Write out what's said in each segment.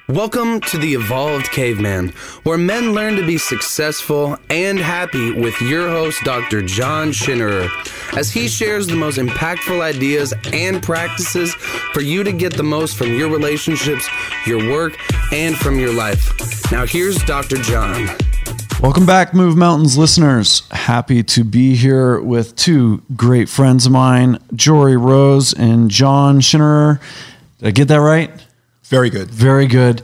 Welcome to the Evolved Caveman, where men learn to be successful and happy with your host, Dr. John Schinnerer, as he shares the most impactful ideas and practices for you to get the most from your relationships, your work, and from your life. Now here's Dr. John. Welcome back, Move Mountains listeners. Happy to be here with two great friends of mine, Jory Rose and John Schinnerer. Did I get that right? Very good. Very good.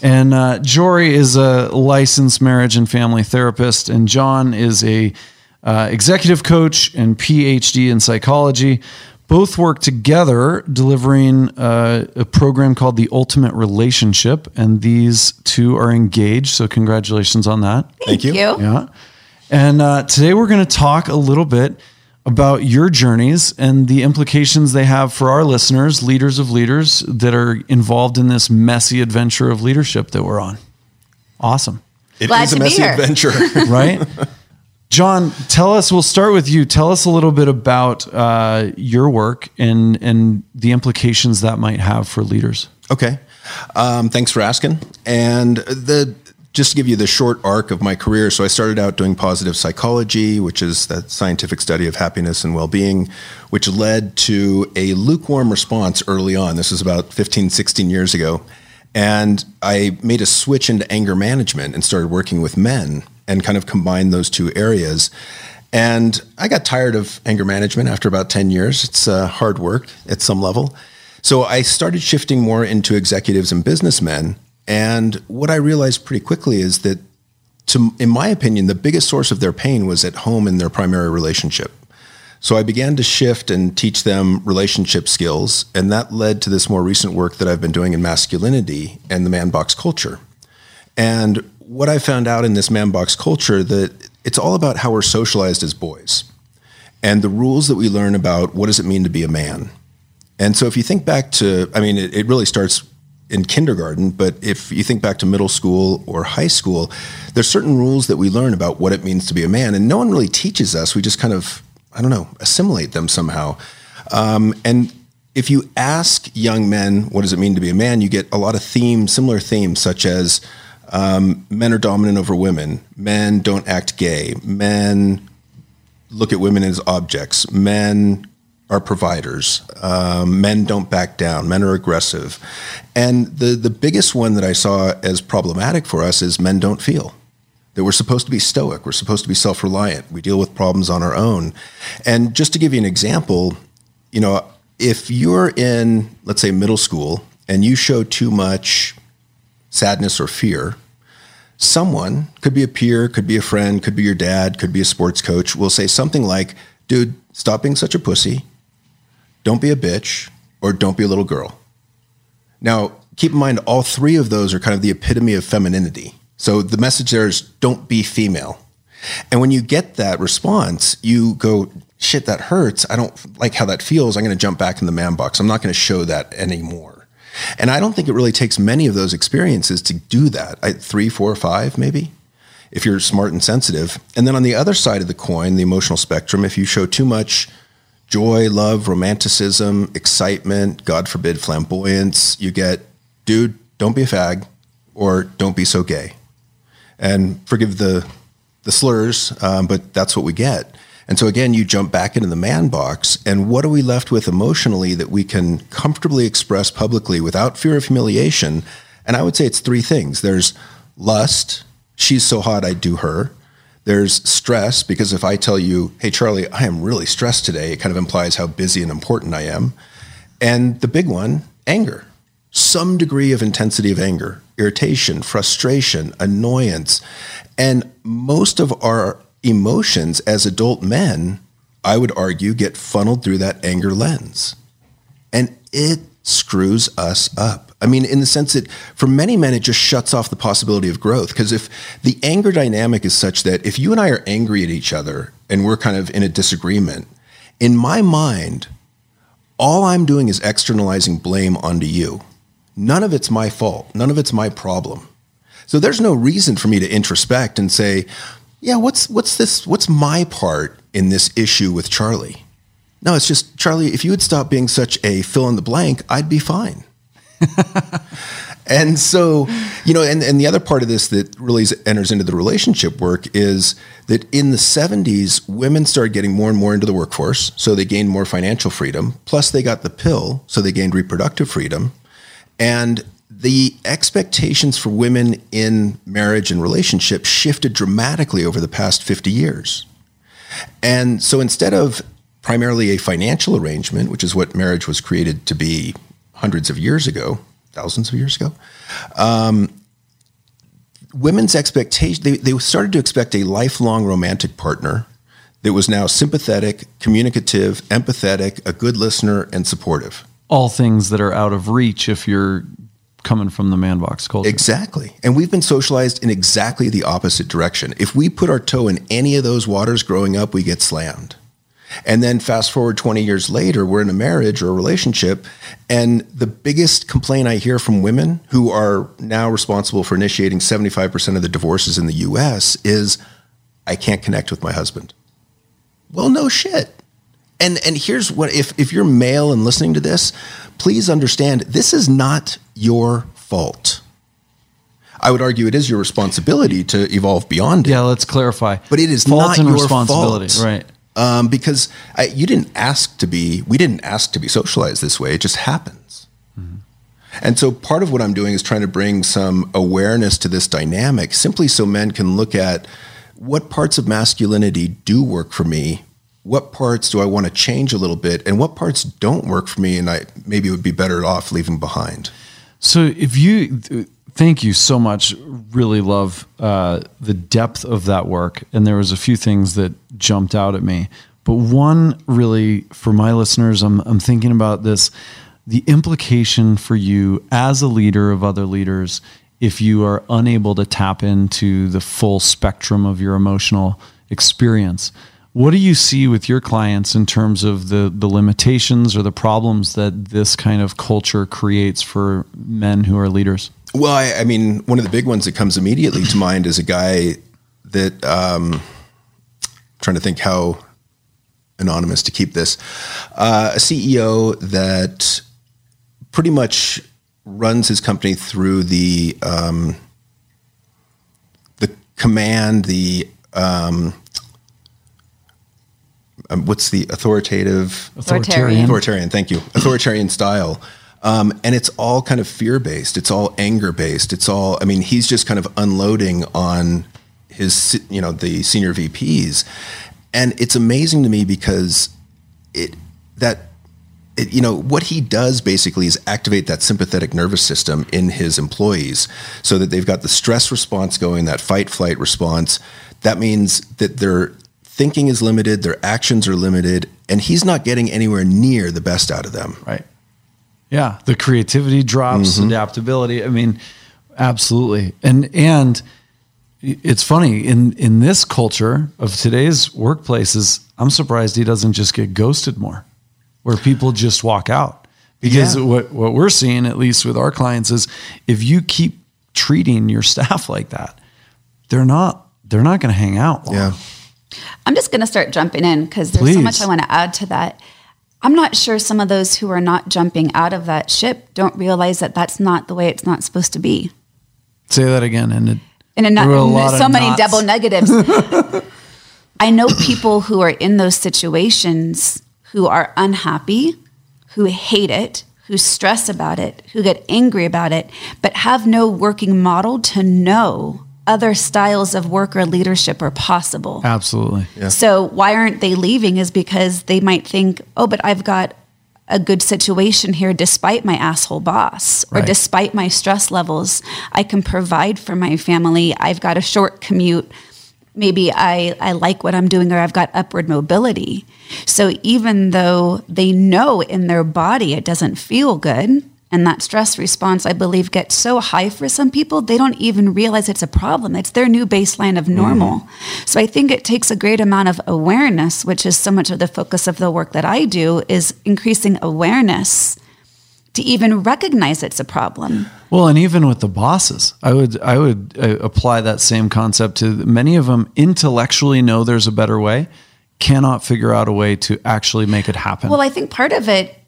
And Jory is a licensed marriage and family therapist, and John is a executive coach and PhD in psychology. Both work together delivering a program called The Ultimate Relationship, and these two are engaged, so congratulations on that. Thank you. Yeah. And today we're going to talk a little bit about your journeys and the implications they have for our listeners, leaders of leaders that are involved in this messy adventure of leadership that we're on. Awesome. It is a messy adventure. Right? John, we'll start with you. Tell us a little bit about your work and the implications that might have for leaders. Okay. Thanks for asking. And just to give you the short arc of my career, so I started out doing positive psychology, which is that scientific study of happiness and well-being, which led to a lukewarm response early on. This is about 15, 16 years ago. And I made a switch into anger management and started working with men and kind of combined those two areas. And I got tired of anger management after about 10 years. It's hard work at some level. So I started shifting more into executives and businessmen. And what I realized pretty quickly is that, in my opinion, the biggest source of their pain was at home in their primary relationship. So I began to shift and teach them relationship skills, and that led to this more recent work that I've been doing in masculinity and the man box culture. And what I found out in this man box culture, that it's all about how we're socialized as boys and the rules that we learn about what does it mean to be a man. And so if you think back to, it really starts in kindergarten, but if you think back to middle school or high school, there's certain rules that we learn about what it means to be a man, and no one really teaches us. We just kind of, assimilate them somehow. And if you ask young men, what does it mean to be a man, you get a lot of similar themes, such as men are dominant over women, men don't act gay, men look at women as objects, men are providers, men don't back down, men are aggressive. And the biggest one that I saw as problematic for us is men don't feel. That we're supposed to be stoic, we're supposed to be self-reliant, we deal with problems on our own. And just to give you an example, if you're in, let's say, middle school, and you show too much sadness or fear, someone, could be a peer, could be a friend, could be your dad, could be a sports coach, will say something like, dude, stop being such a pussy, don't be a bitch, or don't be a little girl. Now, keep in mind, all three of those are kind of the epitome of femininity. So the message there is don't be female. And when you get that response, you go, shit, that hurts. I don't like how that feels. I'm going to jump back in the man box. I'm not going to show that anymore. And I don't think it really takes many of those experiences to do that. 3, 4, 5, maybe, if you're smart and sensitive. And then on the other side of the coin, the emotional spectrum, if you show too much joy, love, romanticism, excitement, God forbid, flamboyance, you get, dude, don't be a fag, or don't be so gay. And forgive the slurs, but that's what we get. And so again, you jump back into the man box, and what are we left with emotionally that we can comfortably express publicly without fear of humiliation? And I would say it's 3 things. There's lust, she's so hot I'd do her. There's stress, because if I tell you, hey, Charlie, I am really stressed today, it kind of implies how busy and important I am. And the big one, anger. Some degree of intensity of anger, irritation, frustration, annoyance. And most of our emotions as adult men, I would argue, get funneled through that anger lens. And it screws us up. In the sense that for many men, it just shuts off the possibility of growth. Because if the anger dynamic is such that if you and I are angry at each other and we're kind of in a disagreement, in my mind, all I'm doing is externalizing blame onto you. None of it's my fault. None of it's my problem. So there's no reason for me to introspect and say, yeah, what's my part in this issue with Charlie? No, it's just, Charlie, if you would stop being such a fill in the blank, I'd be fine. And so, and the other part of this that really enters into the relationship work is that in the 70s, women started getting more and more into the workforce. So they gained more financial freedom. Plus they got the pill. So they gained reproductive freedom. And the expectations for women in marriage and relationship shifted dramatically over the past 50 years. And so instead of primarily a financial arrangement, which is what marriage was created to be hundreds of years ago, thousands of years ago, women's expectation, they started to expect a lifelong romantic partner that was now sympathetic, communicative, empathetic, a good listener, and supportive. All things that are out of reach if you're coming from the man box culture. Exactly. And we've been socialized in exactly the opposite direction. If we put our toe in any of those waters growing up, we get slammed. And then fast forward 20 years later, we're in a marriage or a relationship. And the biggest complaint I hear from women who are now responsible for initiating 75% of the divorces in the US is, I can't connect with my husband. Well, no shit. And here's what, if you're male and listening to this, please understand, this is not your fault. I would argue it is your responsibility to evolve beyond it. Yeah, let's clarify. But it is fault not and your responsibility, fault. right? Because we didn't ask to be socialized this way. It just happens. Mm-hmm. And so part of what I'm doing is trying to bring some awareness to this dynamic, simply so men can look at what parts of masculinity do work for me, what parts do I want to change a little bit, and what parts don't work for me, and I maybe would be better off leaving behind. So thank you so much. Really love the depth of that work. And there was a few things that jumped out at me. But one really, for my listeners, I'm thinking about this, the implication for you as a leader of other leaders, if you are unable to tap into the full spectrum of your emotional experience. What do you see with your clients in terms of the limitations or the problems that this kind of culture creates for men who are leaders? Well, I mean, one of the big ones that comes immediately to mind is a guy that, trying to think how anonymous to keep this, a CEO that pretty much runs his company through the command, what's the authoritarian, thank you. Authoritarian style. And it's all kind of fear-based. It's all anger-based. He's just kind of unloading on his, the senior VPs. And it's amazing to me because what he does basically is activate that sympathetic nervous system in his employees so that they've got the stress response going, that fight-flight response. That means that their thinking is limited, their actions are limited, and he's not getting anywhere near the best out of them. Right. Yeah. The creativity drops, adaptability. I mean, absolutely. And it's funny in this culture of today's workplaces, I'm surprised he doesn't just get ghosted more, where people just walk out. Because what we're seeing, at least with our clients, is if you keep treating your staff like that, they're not going to hang out long. Yeah. I'm just going to start jumping in because there's so much I want to add to that. I'm not sure some of those who are not jumping out of that ship don't realize that that's not the way it's not supposed to be. Say that again. So many double negatives. I know people who are in those situations who are unhappy, who hate it, who stress about it, who get angry about it, but have no working model to know other styles of work or leadership are possible. Absolutely. Yeah. So why aren't they leaving is because they might think, oh, but I've got a good situation here despite my asshole boss or despite my stress levels. I can provide for my family. I've got a short commute. Maybe I like what I'm doing, or I've got upward mobility. So even though they know in their body it doesn't feel good, and that stress response, I believe, gets so high for some people, they don't even realize it's a problem. It's their new baseline of normal. So I think it takes a great amount of awareness, which is so much of the focus of the work that I do, is increasing awareness to even recognize it's a problem. Well, and even with the bosses, I would apply that same concept to many of them. Intellectually know there's a better way, cannot figure out a way to actually make it happen. Well, I think part of it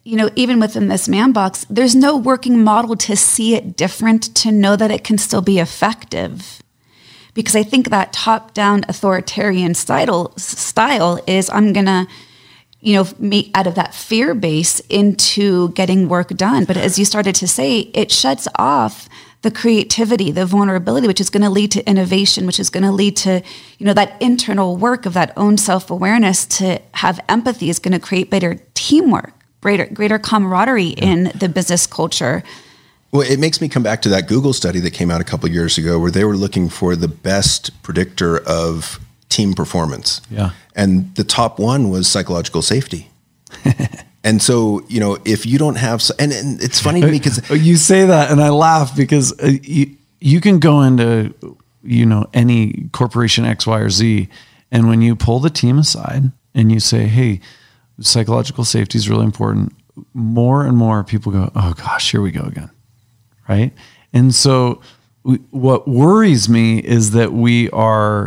even within this man box, there's no working model to see it different, to know that it can still be effective. Because I think that top-down authoritarian style is, I'm going to, make out of that fear base into getting work done. But as you started to say, it shuts off the creativity, the vulnerability, which is going to lead to innovation, which is going to lead to, that internal work of that own self-awareness. To have empathy is going to create better teamwork, greater camaraderie in the business culture. Well, it makes me come back to that Google study that came out a couple of years ago, where they were looking for the best predictor of team performance. Yeah. And the top one was psychological safety. And so, if you don't have, and it's funny to me because you say that and I laugh because you can go into, any corporation X, Y, or Z. And when you pull the team aside and you say, hey, psychological safety is really important, more and more people go, oh gosh, here we go again. Right. And so what worries me is that we are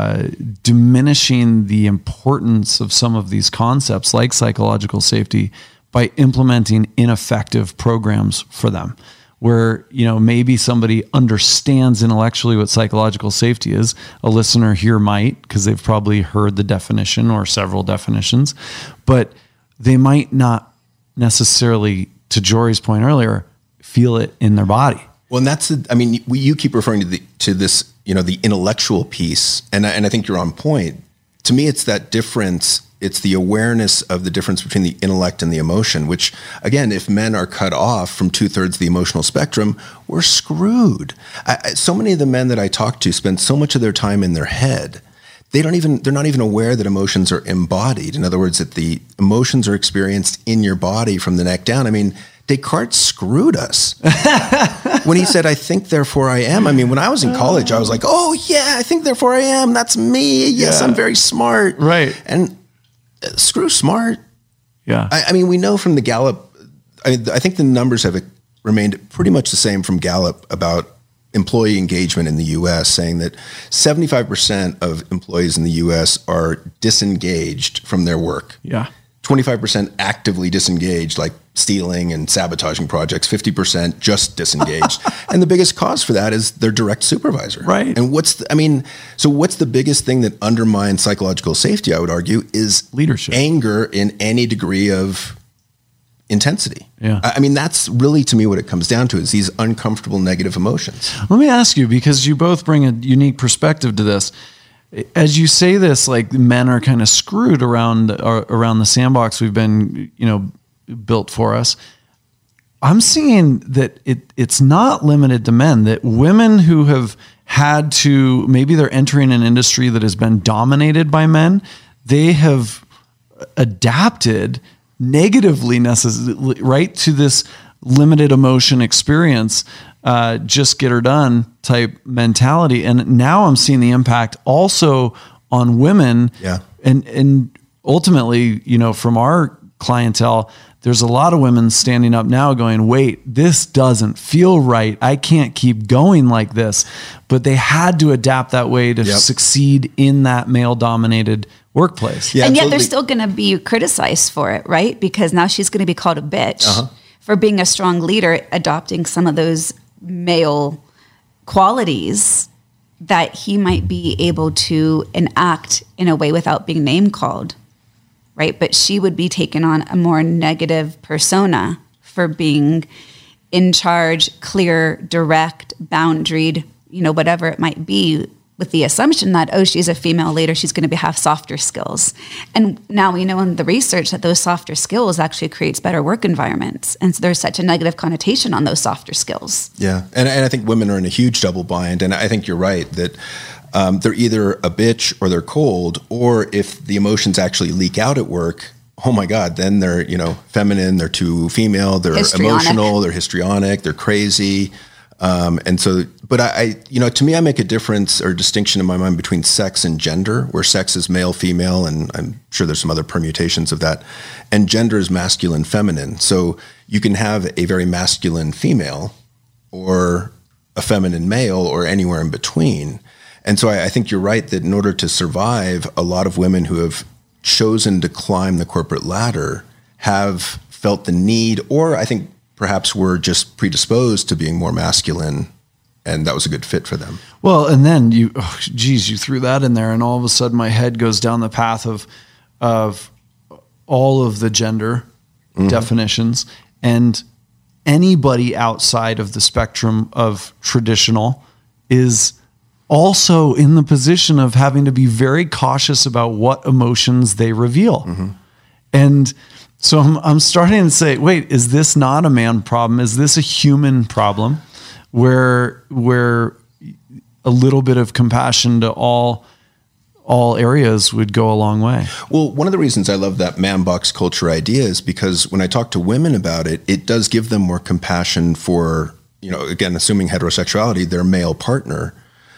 diminishing the importance of some of these concepts like psychological safety by implementing ineffective programs for them, where, maybe somebody understands intellectually what psychological safety is. A listener here might, because they've probably heard the definition or several definitions, but they might not necessarily, to Jory's point earlier, feel it in their body. Well, and that's you keep referring to this, the intellectual piece, and I think you're on point. To me, it's that difference. It's the awareness of the difference between the intellect and the emotion, which, again, if men are cut off from 2/3 of the emotional spectrum, we're screwed. So many of the men that I talk to spend so much of their time in their head. They're not even aware that emotions are embodied. In other words, that the emotions are experienced in your body from the neck down. Descartes screwed us when he said, I think, therefore I am. When I was in college, I was like, oh yeah, I think, therefore I am. That's me. Yes, yeah. I'm very smart. Right. And screw smart. Yeah. We know from the Gallup, I think the numbers have remained pretty much the same from Gallup about employee engagement in the U.S., saying that 75% of employees in the U.S. are disengaged from their work. Yeah. 25% actively disengaged, like stealing and sabotaging projects, 50% just disengaged. And the biggest cause for that is their direct supervisor. Right. And what's the biggest thing that undermines psychological safety, I would argue, is leadership, anger in any degree of intensity. Yeah. That's really, to me, what it comes down to, is these uncomfortable negative emotions. Let me ask you, because you both bring a unique perspective to this. As you say this, like, men are kind of screwed around the sandbox we've been, built for us. I'm seeing that it's not limited to men, that women who have had to, maybe they're entering an industry that has been dominated by men, they have adapted negatively, right, to this limited emotion experience, just get her done type mentality. And now I'm seeing the impact also on women. Yeah. And ultimately, from our clientele, there's a lot of women standing up now going, wait, this doesn't feel right. I can't keep going like this. But they had to adapt that way to succeed in that male dominated workplace. Yeah, and yet they're still going to be criticized for it, right? Because now she's going to be called a bitch for being a strong leader, adopting some of those male qualities that he might be able to enact in a way without being name called. Right. But she would be taken on a more negative persona for being in charge, clear, direct, boundaried, whatever it might be, with the assumption that, oh, she's a female leader, she's going to have softer skills. And now we know in the research that those softer skills actually creates better work environments. And so there's such a negative connotation on those softer skills. Yeah. And I think women are in a huge double bind. And I think you're right that they're either a bitch or they're cold, or if the emotions actually leak out at work, oh my God, then they're, feminine, they're too female, they're emotional, they're histrionic, they're crazy. And so, but to me, I make a difference or distinction in my mind between sex and gender, where sex is male, female, and I'm sure there's some other permutations of that. And gender is masculine, feminine. So you can have a very masculine female or a feminine male or anywhere in between. And so I think you're right that in order to survive, a lot of women who have chosen to climb the corporate ladder have felt the need, or I think perhaps were just predisposed to being more masculine, and that was a good fit for them. Well, and then you threw that in there, and all of a sudden my head goes down the path of all of the gender definitions, and anybody outside of the spectrum of traditional is also in the position of having to be very cautious about what emotions they reveal. And so I'm starting to say, wait, is this not a man problem? Is this a human problem where a little bit of compassion to all areas would go a long way? Well, one of the reasons I love that man box culture idea is because when I talk to women about it, it does give them more compassion for, again, assuming heterosexuality, their male partner.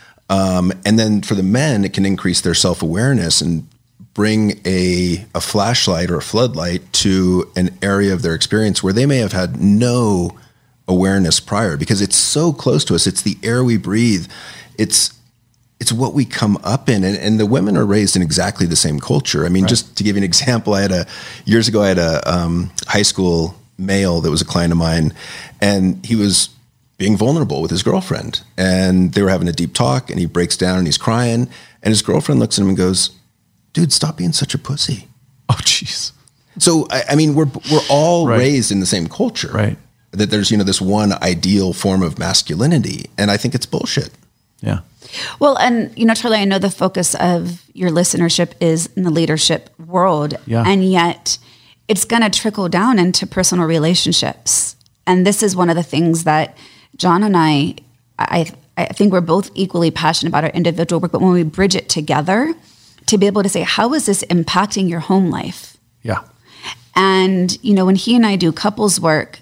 And then for the men, it can increase their self-awareness and bring a flashlight or a floodlight to an area of their experience where they may have had no awareness prior, because it's so close to us. It's the air we breathe. It's what we come up in. And the women are raised in exactly the same culture. I mean, just to give you an example, years ago, I had a high school male that was a client of mine, and he was being vulnerable with his girlfriend, and they were having a deep talk, and he breaks down and he's crying, and his girlfriend looks at him and goes, "Dude, stop being such a pussy." Oh, jeez. So, I mean, we're all raised in the same culture, right? That there's, this one ideal form of masculinity. And I think it's bullshit. Yeah. Well, and, Charlie, I know the focus of your listenership is in the leadership world. Yeah. And yet it's going to trickle down into personal relationships. And this is one of the things that John and I think we're both equally passionate about our individual work, but when we bridge it together, to be able to say, how is this impacting your home life? Yeah. And, when he and I do couples work,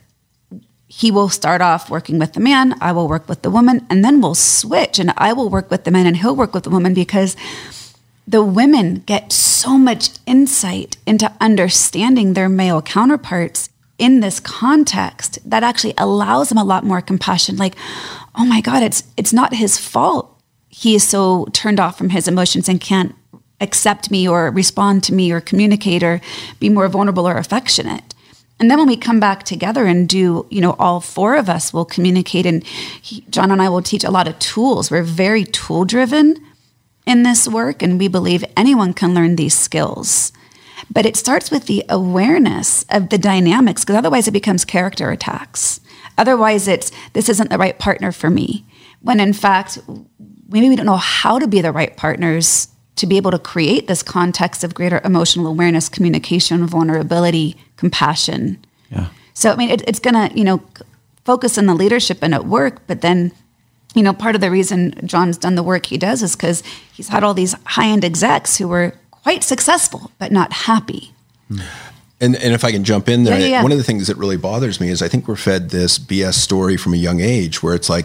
he will start off working with the man, I will work with the woman, and then we'll switch, and I will work with the man and he'll work with the woman, because the women get so much insight into understanding their male counterparts in this context that actually allows them a lot more compassion. Like, oh my God, it's not his fault. He is so turned off from his emotions and can't accept me or respond to me or communicate or be more vulnerable or affectionate. And then when we come back together and do, all four of us will communicate, and John and I will teach a lot of tools. We're very tool driven in this work, and we believe anyone can learn these skills. But it starts with the awareness of the dynamics, because otherwise it becomes character attacks. Otherwise this isn't the right partner for me. When in fact, maybe we don't know how to be the right partners to be able to create this context of greater emotional awareness, communication, vulnerability, compassion. Yeah. So, I mean, it's going to, focus on the leadership and at work, but then, part of the reason John's done the work he does is because he's had all these high-end execs who were quite successful, but not happy. And if I can jump in there, Yeah. One of the things that really bothers me is I think we're fed this BS story from a young age where it's like,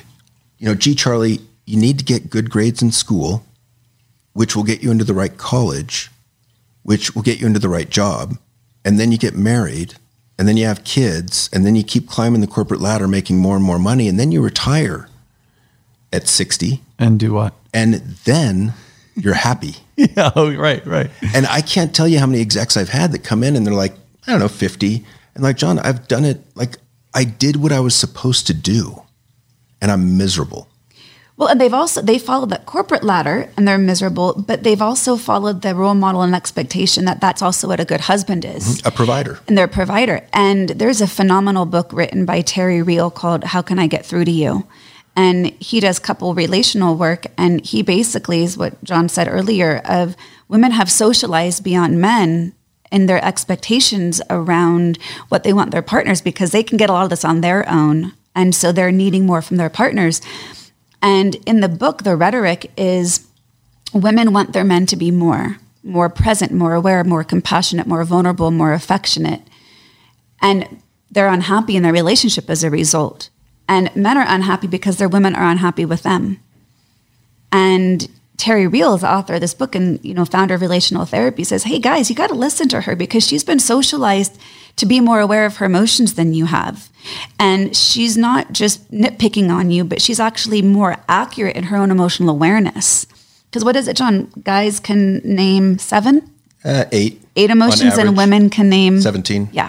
gee, Charlie, you need to get good grades in school, which will get you into the right college, which will get you into the right job. And then you get married, and then you have kids, and then you keep climbing the corporate ladder, making more and more money. And then you retire at 60. And do what? And then you're happy. Yeah. Oh, right. And I can't tell you how many execs I've had that come in and they're like, I don't know, 50. And like, John, I've done it. Like, I did what I was supposed to do, and I'm miserable. Well, and they followed that corporate ladder and they're miserable, but they've also followed the role model and expectation that that's also what a good husband is. A provider. And they're a provider. And there's a phenomenal book written by Terry Real called How Can I Get Through to You? And he does couple relational work. And he basically is what John said earlier of women have socialized beyond men in their expectations around what they want their partners, because they can get a lot of this on their own. And so they're needing more from their partners. And in the book, the rhetoric is women want their men to be more present, more aware, more compassionate, more vulnerable, more affectionate. And they're unhappy in their relationship as a result. And men are unhappy because their women are unhappy with them. And Terry Real is the author of this book and, founder of relational therapy, says, hey guys, you got to listen to her because she's been socialized to be more aware of her emotions than you have. And she's not just nitpicking on you, but she's actually more accurate in her own emotional awareness. Because what is it, John? Guys can name 7? 8. 8 emotions, and women can name 17. Yeah.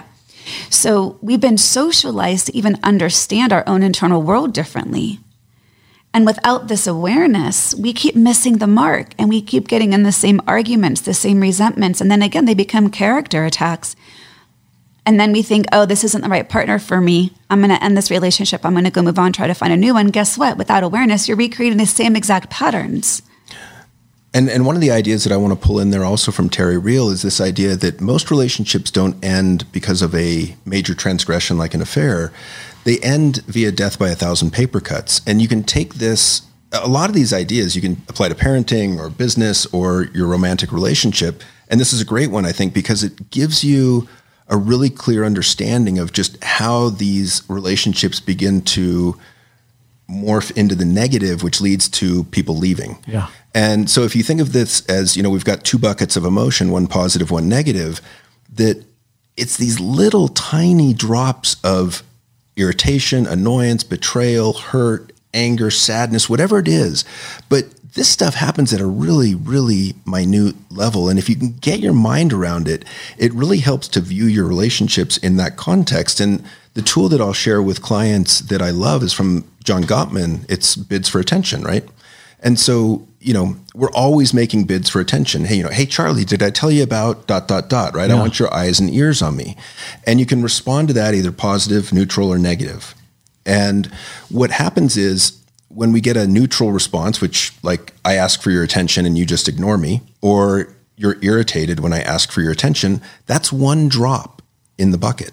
So we've been socialized to even understand our own internal world differently. And without this awareness, we keep missing the mark and we keep getting in the same arguments, the same resentments. And then again, they become character attacks. And then we think, oh, this isn't the right partner for me. I'm going to end this relationship. I'm going to go move on, try to find a new one. Guess what? Without awareness, you're recreating the same exact patterns. And one of the ideas that I want to pull in there also from Terry Real is this idea that most relationships don't end because of a major transgression like an affair. They end via death by 1,000 paper cuts. And you can take this, a lot of these ideas you can apply to parenting or business or your romantic relationship. And this is a great one, I think, because it gives you a really clear understanding of just how these relationships begin to morph into the negative, which leads to people leaving. Yeah. And so if you think of this as, we've got two buckets of emotion, one positive, one negative, that it's these little tiny drops of irritation, annoyance, betrayal, hurt, anger, sadness, whatever it is. But this stuff happens at a really, really minute level. And if you can get your mind around it, it really helps to view your relationships in that context. And the tool that I'll share with clients that I love is from John Gottman. It's bids for attention, right? And so, we're always making bids for attention. Hey, Charlie, did I tell you about ... right? Yeah. I want your eyes and ears on me. And you can respond to that either positive, neutral, or negative. And what happens is when we get a neutral response, which like I ask for your attention and you just ignore me, or you're irritated when I ask for your attention, that's one drop in the bucket.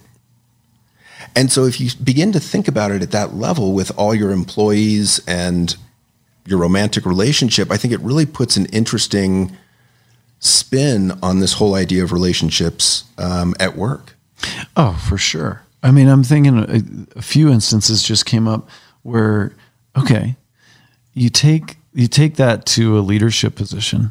And so if you begin to think about it at that level with all your employees and your romantic relationship, I think it really puts an interesting spin on this whole idea of relationships at work. Oh, for sure. I mean, I'm thinking a few instances just came up where, okay, you take that to a leadership position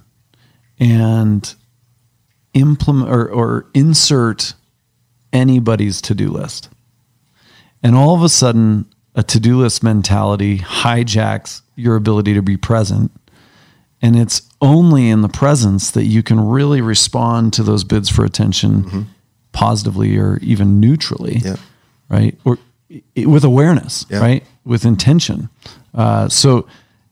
and implement or insert anybody's to-do list. And all of a sudden, a to-do list mentality hijacks your ability to be present. And it's only in the presence that you can really respond to those bids for attention positively or even neutrally, right? Or with awareness, right? With intention. So,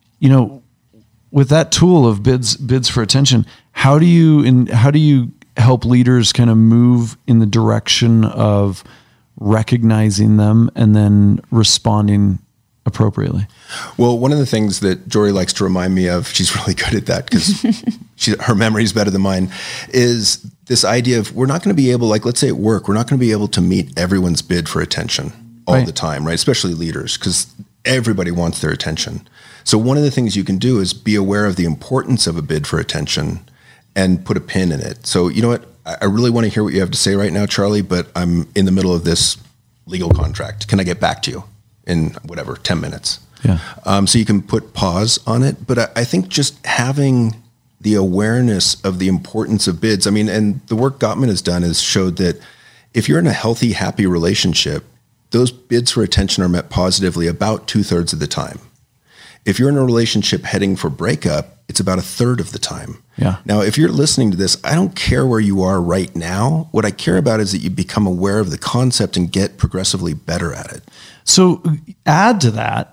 with that tool of bids for attention, how do you help leaders kind of move in the direction of recognizing them and then responding appropriately? Well, one of the things that Jory likes to remind me of, she's really good at that because her memory is better than mine, is this idea of we're not going to be able, like let's say at work, we're not going to be able to meet everyone's bid for attention all the time, right? Especially leaders, because everybody wants their attention. So one of the things you can do is be aware of the importance of a bid for attention and put a pin in it. So you know what? I really want to hear what you have to say right now, Charlie, but I'm in the middle of this legal contract. Can I get back to you in 10 minutes? Yeah. So you can put pause on it. But I think just having the awareness of the importance of bids, and the work Gottman has done has showed that if you're in a healthy, happy relationship, those bids for attention are met positively about 2/3 of the time. If you're in a relationship heading for breakup, it's about 1/3 of the time. Yeah. Now, if you're listening to this, I don't care where you are right now. What I care about is that you become aware of the concept and get progressively better at it. So add to that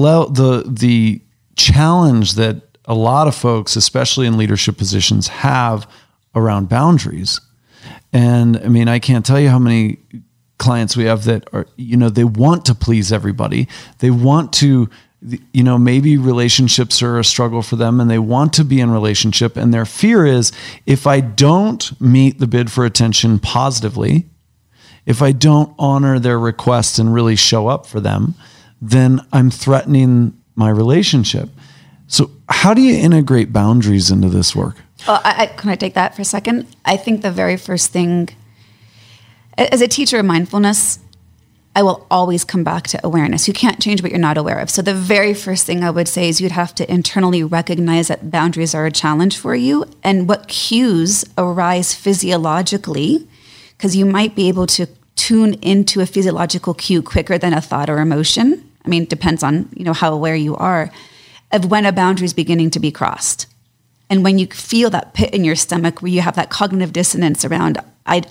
the challenge that a lot of folks, especially in leadership positions, have around boundaries. And I can't tell you how many clients we have that are, they want to please everybody. They want to, maybe relationships are a struggle for them and they want to be in relationship. And their fear is if I don't meet the bid for attention positively, if I don't honor their requests and really show up for them, then I'm threatening my relationship. So how do you integrate boundaries into this work? Can I take that for a second? I think the very first thing, as a teacher of mindfulness, I will always come back to awareness. You can't change what you're not aware of. So the very first thing I would say is you'd have to internally recognize that boundaries are a challenge for you and what cues arise physiologically, because you might be able to tune into a physiological cue quicker than a thought or emotion. It depends on, how aware you are of when a boundary is beginning to be crossed. And when you feel that pit in your stomach where you have that cognitive dissonance around,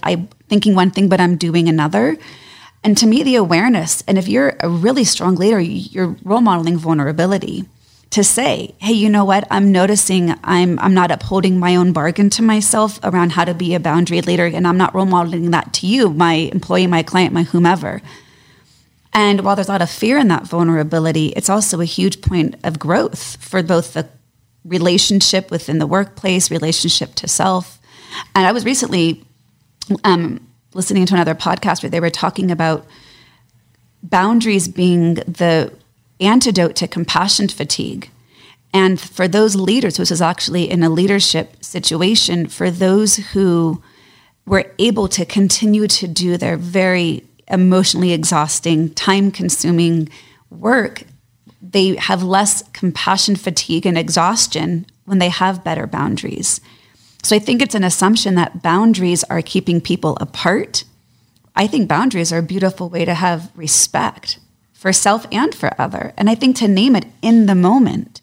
thinking one thing, but I'm doing another. And to me, the awareness, and if you're a really strong leader, you're role modeling vulnerability to say, hey, you know what? I'm noticing I'm not upholding my own bargain to myself around how to be a boundary leader, and I'm not role modeling that to you, my employee, my client, my whomever. And while there's a lot of fear in that vulnerability, it's also a huge point of growth for both the relationship within the workplace, relationship to self. And I was recently listening to another podcast where they were talking about boundaries being the antidote to compassion fatigue. And for those leaders, this is actually in a leadership situation, for those who were able to continue to do their very emotionally exhausting, time-consuming work, they have less compassion fatigue and exhaustion when they have better boundaries. So I think it's an assumption that boundaries are keeping people apart. I think boundaries are a beautiful way to have respect for self and for other. And I think to name it in the moment,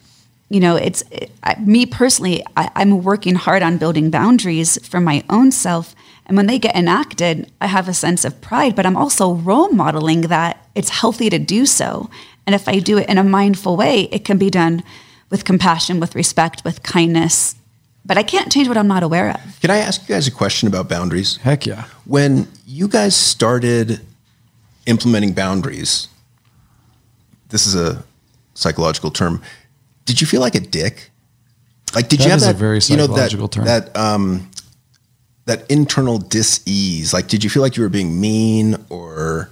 me personally, I'm working hard on building boundaries for my own self. And when they get enacted, I have a sense of pride, but I'm also role modeling that it's healthy to do so. And if I do it in a mindful way, it can be done with compassion, with respect, with kindness. But I can't change what I'm not aware of. Can I ask you guys a question about boundaries? Heck yeah. When you guys started implementing boundaries, this is a psychological term, did you feel like a dick? Like, did you have that? That is a very psychological term. That internal dis-ease. Like, did you feel like you were being mean or?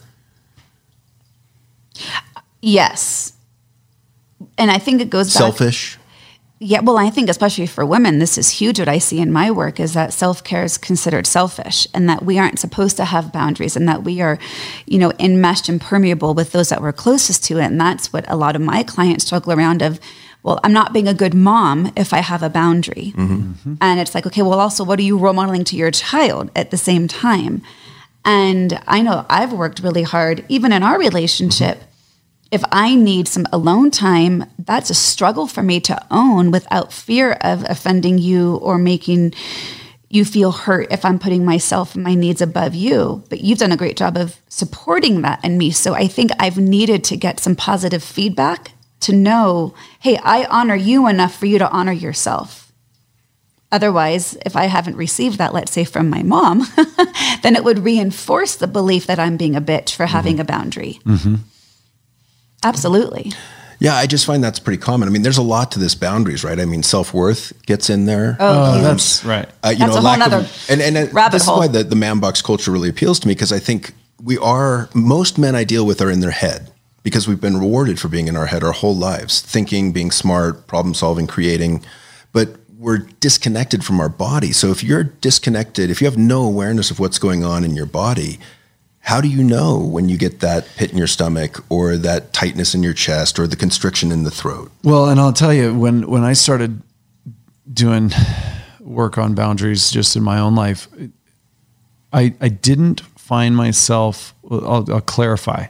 Yes. And I think it goes back. Selfish? Yeah, well, I think especially for women, this is huge. What I see in my work is that self-care is considered selfish and that we aren't supposed to have boundaries and that we are, enmeshed and permeable with those that we're closest to. And that's what a lot of my clients struggle around of, well, I'm not being a good mom if I have a boundary. Mm-hmm. And it's like, okay, well, also, what are you role modeling to your child at the same time? And I know I've worked really hard, even in our relationship. Mm-hmm. If I need some alone time, that's a struggle for me to own without fear of offending you or making you feel hurt if I'm putting myself and my needs above you. But you've done a great job of supporting that in me. So I think I've needed to get some positive feedback to know, hey, I honor you enough for you to honor yourself. Otherwise, if I haven't received that, let's say from my mom, then it would reinforce the belief that I'm being a bitch for having a boundary. Mm-hmm. Absolutely. Yeah, I just find that's pretty common. I mean, there's a lot to this boundaries, right? I mean, self-worth gets in there. Oh, that's right. That's a whole other rabbit this hole. Is why the man box culture really appeals to me, because I think most men I deal with are in their head because we've been rewarded for being in our head our whole lives, thinking, being smart, problem solving, creating, but we're disconnected from our body. So if you're disconnected, if you have no awareness of what's going on in your body, how do you know when you get that pit in your stomach or that tightness in your chest or the constriction in the throat? Well, and I'll tell you, when I started doing work on boundaries just in my own life, I didn't find myself, I'll clarify.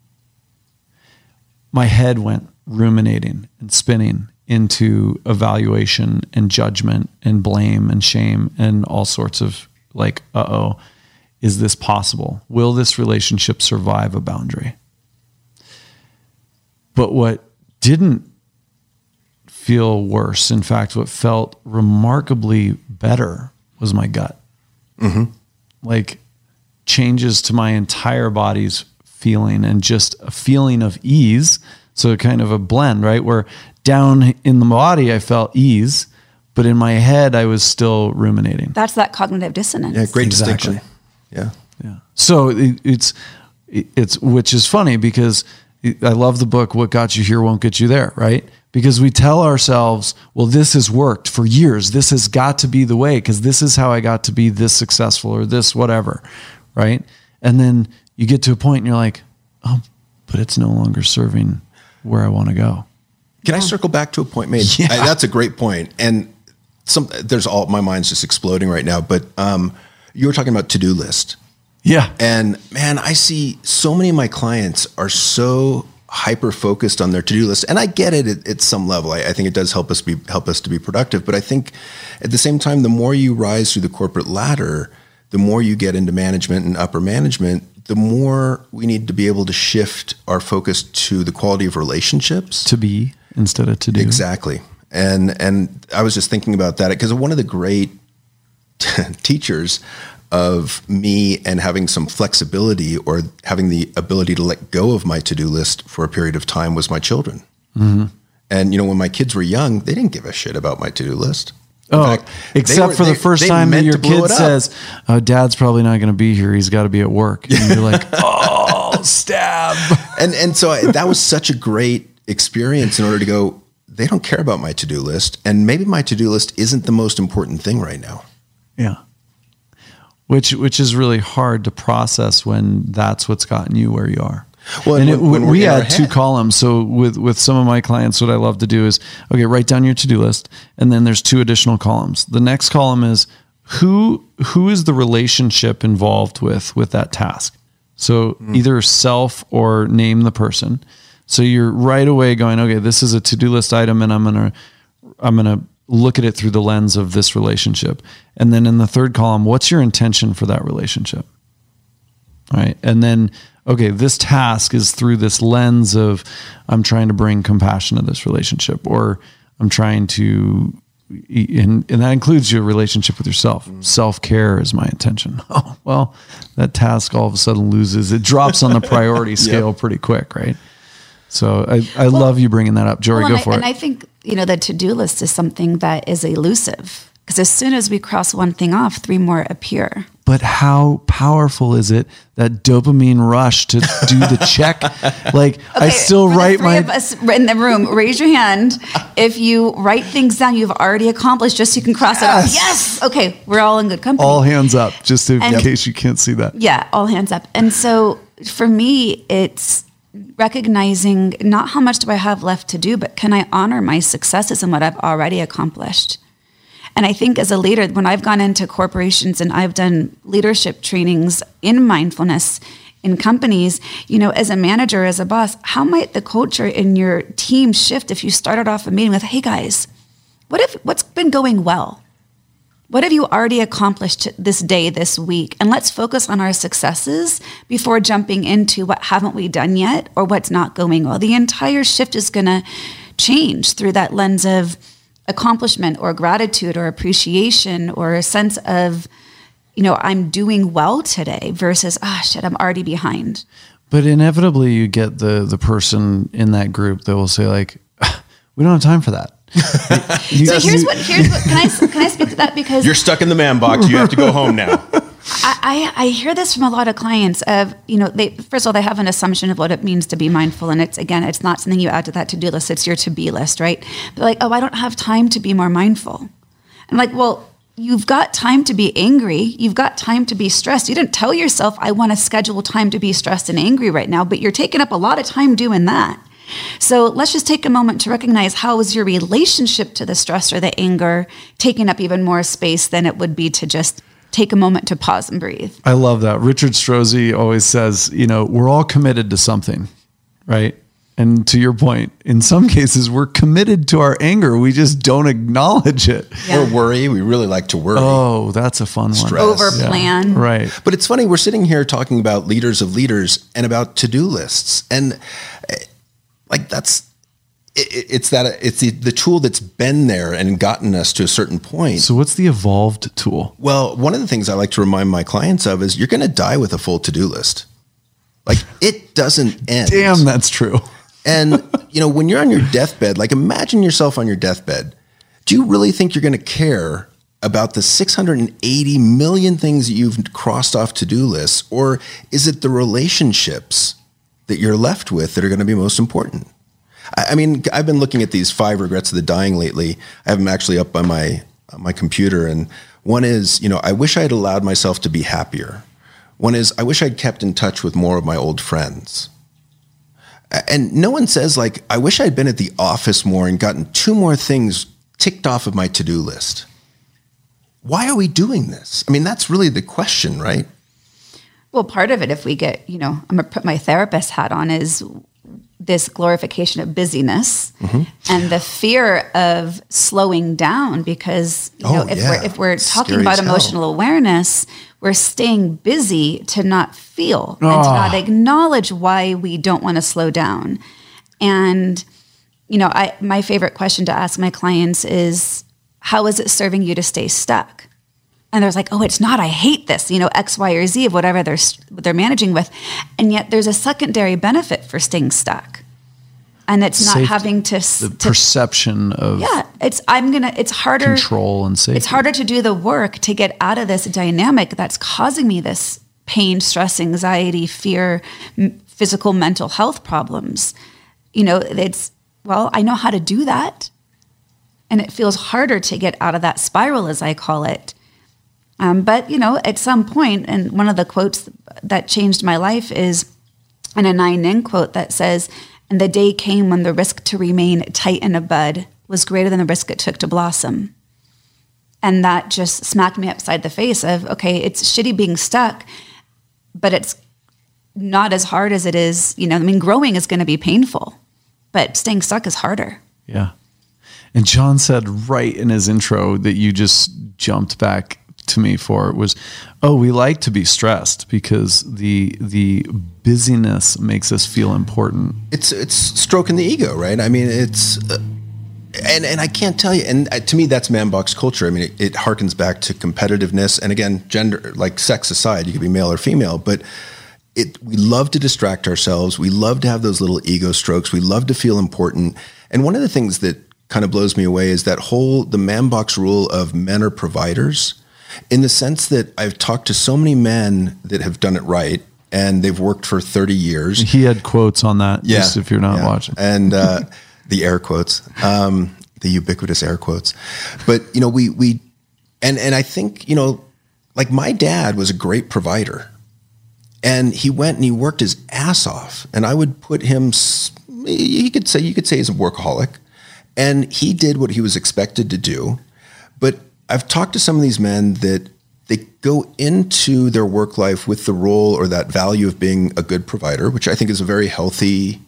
My head went ruminating and spinning into evaluation and judgment and blame and shame and all sorts of like, is this possible? Will this relationship survive a boundary? But what didn't feel worse, in fact, what felt remarkably better was my gut. Mm-hmm. Like changes to my entire body's feeling and just a feeling of ease. So kind of a blend, right? Where down in the body, I felt ease, but in my head, I was still ruminating. That's that cognitive dissonance. Yeah, great distinction. Yeah. So it's which is funny because I love the book, What Got You Here Won't Get You There, right? Because we tell ourselves, well, this has worked for years. This has got to be the way because this is how I got to be this successful or this whatever, right? And then you get to a point and you're like, oh, but it's no longer serving where I want to go. Can I circle back to a point made? Yeah. That's a great point. And my mind's just exploding right now, but you were talking about to-do list. Yeah. And man, I see so many of my clients are so hyper-focused on their to-do list. And I get it at some level. I think it does help us to be productive. But I think at the same time, the more you rise through the corporate ladder, the more you get into management and upper management, the more we need to be able to shift our focus to the quality of relationships. To be instead of to do. Exactly. And I was just thinking about that because one of the great teachers of me and having some flexibility or having the ability to let go of my to-do list for a period of time was my children. Mm-hmm. And, when my kids were young, they didn't give a shit about my to-do list. In fact, except for the first time that your kid says, "Oh, Dad's probably not going to be here. He's got to be at work." And you're like, "Oh, stab." And so that was such a great experience in order to go, they don't care about my to-do list. And maybe my to-do list isn't the most important thing right now. Yeah. Which is really hard to process when that's what's gotten you where you are. Well, and we had two columns. So with some of my clients, what I love to do is, okay, write down your to-do list. And then there's two additional columns. The next column is who is the relationship involved with that task? So either self or name the person. So you're right away going, okay, this is a to-do list item and I'm going to look at it through the lens of this relationship. And then in the third column, what's your intention for that relationship? All right. And then, okay, this task is through this lens of I'm trying to bring compassion to this relationship, or I'm trying to, and that includes your relationship with yourself. Self-care is my intention. Oh, well, that task all of a sudden it drops on the priority scale pretty quick, right? So I love you bringing that up. Jory, go for it. And I think, the to-do list is something that is elusive because as soon as we cross one thing off, 3 more appear. But how powerful is it, that dopamine rush to do the check? Like, okay, I still write my... of us in the room, raise your hand. If you write things down you've already accomplished just so you can cross it off. Yes! Okay, we're all in good company. All hands up, just in case you can't see that. Yeah, all hands up. And so for me, it's recognizing not how much do I have left to do, but can I honor my successes and what I've already accomplished? And I think as a leader, when I've gone into corporations and I've done leadership trainings in mindfulness in companies, as a manager, as a boss, how might the culture in your team shift if you started off a meeting with, hey guys, what's been going well? What have you already accomplished this day, this week? And let's focus on our successes before jumping into what haven't we done yet or what's not going well. The entire shift is going to change through that lens of accomplishment or gratitude or appreciation or a sense of, I'm doing well today versus, shit, I'm already behind. But inevitably you get the person in that group that will say like, we don't have time for that. So here's what, can I speak to that? Because you're stuck in the man box. You have to go home now. I hear this from a lot of clients of, first of all, they have an assumption of what it means to be mindful. And it's not something you add to that to-do list. It's your to-be list, right? But like, I don't have time to be more mindful. I'm like, well, you've got time to be angry. You've got time to be stressed. You didn't tell yourself, I want to schedule time to be stressed and angry right now, but you're taking up a lot of time doing that. So let's just take a moment to recognize how is your relationship to the stress or the anger taking up even more space than it would be to just take a moment to pause and breathe. I love that. Richard Strozzi always says, we're all committed to something, right? And to your point, in some cases, we're committed to our anger. We just don't acknowledge it. Yeah. Or worry. We really like to worry. Oh, that's a fun one. Overplan. Yeah. Right. But it's funny, we're sitting here talking about leaders of leaders and about to-do lists. And like it's the tool that's been there and gotten us to a certain point. So what's the evolved tool? Well, one of the things I like to remind my clients of is you're going to die with a full to-do list. Like it doesn't end. Damn, that's true. And when you're on your deathbed, like imagine yourself on your deathbed. Do you really think you're going to care about the 680 million things that you've crossed off to-do lists? Or is it the relationships that you're left with that are going to be most important? I mean, I've been looking at these 5 regrets of the dying lately. I have them actually up on my computer. And one is, I wish I had allowed myself to be happier. One is, I wish I'd kept in touch with more of my old friends. And no one says like, I wish I'd been at the office more and gotten 2 more things ticked off of my to-do list. Why are we doing this? I mean, that's really the question, right? Well, part of it, if we get, I'm going to put my therapist hat on, is this glorification of busyness and the fear of slowing down, because if we're talking Scary about as hell. emotional awareness, we're staying busy to not feel and to not acknowledge why we don't want to slow down. And my favorite question to ask my clients is, how is it serving you to stay stuck? And there's like, oh, it's not, I hate this, X, Y, or Z of whatever they're managing with. And yet there's a secondary benefit for staying stuck. And it's not having to perception of it's harder control and safety. It's harder to do the work to get out of this dynamic that's causing me this pain, stress, anxiety, fear, physical, mental health problems. I know how to do that. And it feels harder to get out of that spiral, as I call it. But at some point, and one of the quotes that changed my life is an Anai Nin quote that says, "And the day came when the risk to remain tight in a bud was greater than the risk it took to blossom." And that just smacked me upside the face of, okay, it's shitty being stuck, but it's not as hard as it is, growing is going to be painful, but staying stuck is harder. Yeah. And John said right in his intro that you just jumped back to me for was, we like to be stressed because the busyness makes us feel important. It's stroking the ego, right? I mean, it's and I can't tell you. And to me, that's man box culture. I mean, it harkens back to competitiveness. And again, gender, like sex aside, you could be male or female, but we love to distract ourselves. We love to have those little ego strokes. We love to feel important. And one of the things that kind of blows me away is the man box rule of men are providers, in the sense that I've talked to so many men that have done it right and they've worked for 30 years. He had quotes on that, just if you're not watching. And the air quotes, the ubiquitous air quotes. But, we I think, like my dad was a great provider, and he went and he worked his ass off, and I would put him, you could say he's a workaholic, and he did what he was expected to do. But I've talked to some of these men that they go into their work life with the role or that value of being a good provider, which I think is a very healthy,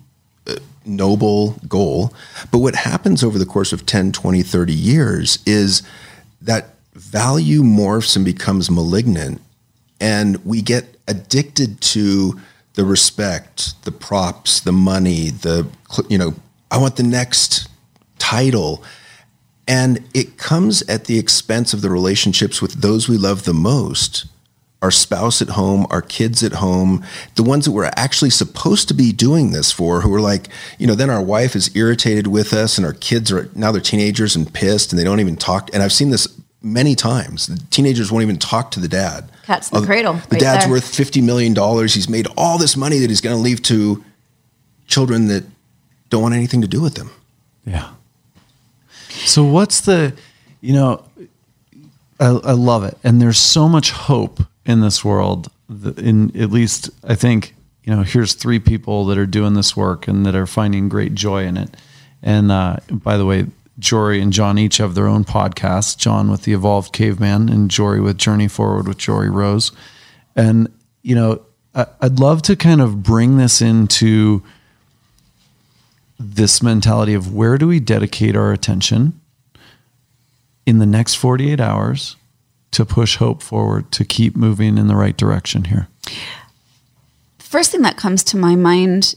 noble goal. But what happens over the course of 10, 20, 30 years is that value morphs and becomes malignant, and we get addicted to the respect, the props, the money, I want the next title. And it comes at the expense of the relationships with those we love the most, our spouse at home, our kids at home, the ones that we're actually supposed to be doing this for, who are like, then our wife is irritated with us and our kids now they're teenagers and pissed and they don't even talk. And I've seen this many times. The teenagers won't even talk to the dad. Cat's in the cradle. The dad's worth $50 million. He's made all this money that he's going to leave to children that don't want anything to do with them. Yeah. So what's I love it. And there's so much hope in this world. At least I think, here's 3 people that are doing this work and that are finding great joy in it. And by the way, Jory and John each have their own podcasts, John with The Evolved Caveman and Jory with Journey Forward with Jory Rose. And, I'd love to kind of bring this into this mentality of where do we dedicate our attention in the next 48 hours to push hope forward, to keep moving in the right direction here? First thing that comes to my mind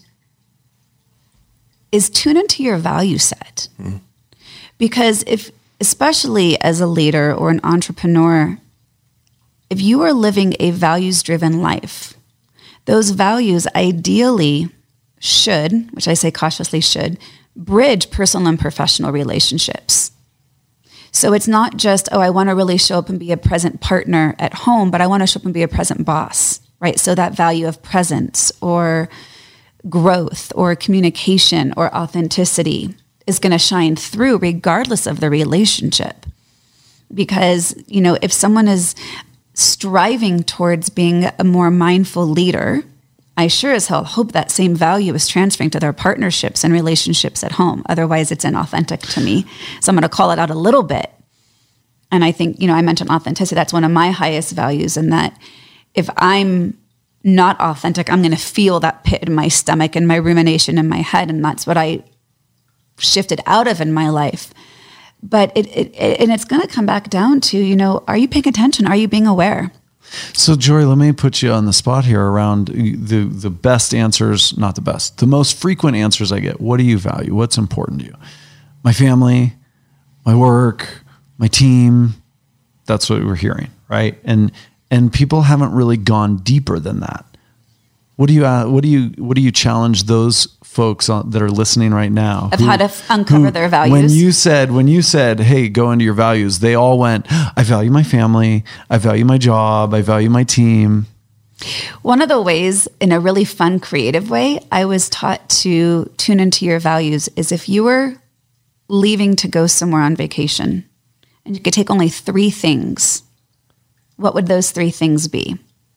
is tune into your value set. Mm. Because especially as a leader or an entrepreneur, if you are living a values-driven life, those values ideally should, which I say cautiously should, bridge personal and professional relationships. So it's not just, I want to really show up and be a present partner at home, but I want to show up and be a present boss, right? So that value of presence or growth or communication or authenticity is going to shine through regardless of the relationship. Because, if someone is striving towards being a more mindful leader, I sure as hell hope that same value is transferring to their partnerships and relationships at home. Otherwise, it's inauthentic to me. So I'm going to call it out a little bit. And I think, I mentioned authenticity. That's one of my highest values, in that if I'm not authentic, I'm going to feel that pit in my stomach and my rumination in my head. And that's what I shifted out of in my life. But it's going to come back down to, are you paying attention? Are you being aware? So Jory, let me put you on the spot here around the best answers, not the best, the most frequent answers I get. What do you value? What's important to you? My family, my work, my team. That's what we're hearing, right? And people haven't really gone deeper than that. What do you challenge those folks that are listening right now of how to uncover their values? When you said, hey, go into your values, they all went, I value my family, I value my job, I value my team. One of the ways, in a really fun, creative way, I was taught to tune into your values is if you were leaving to go somewhere on vacation and you could take only 3 things, what would those 3 things be?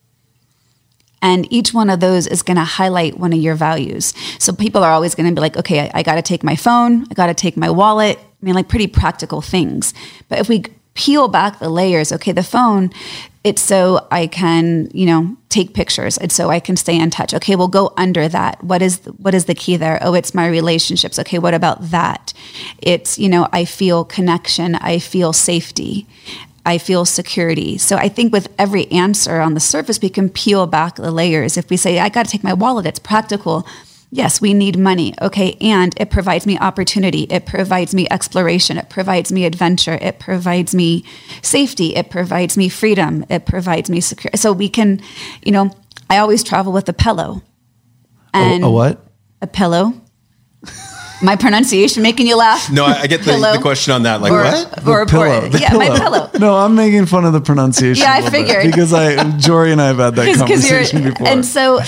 And each one of those is going to highlight one of your values. So people are always going to be like, okay, I got to take my phone. I got to take my wallet. I mean, like pretty practical things. But if we peel back the layers, okay, the phone, it's so I can, take pictures. It's so I can stay in touch. Okay, we'll go under that. What is the key there? Oh, it's my relationships. Okay, what about that? It's, I feel connection. I feel safety. I feel security. So I think with every answer on the surface, we can peel back the layers. If we say, I got to take my wallet, it's practical. Yes, we need money. Okay. And it provides me opportunity. It provides me exploration. It provides me adventure. It provides me safety. It provides me freedom. It provides me security. So we can, I always travel with a pillow. And a what? A pillow. My pronunciation making you laugh? No, I get the question on that. Like, what? Or pillow. My pillow. No, I'm making fun of the pronunciation. Yeah, I figured. Because Jory and I have had that conversation before. And so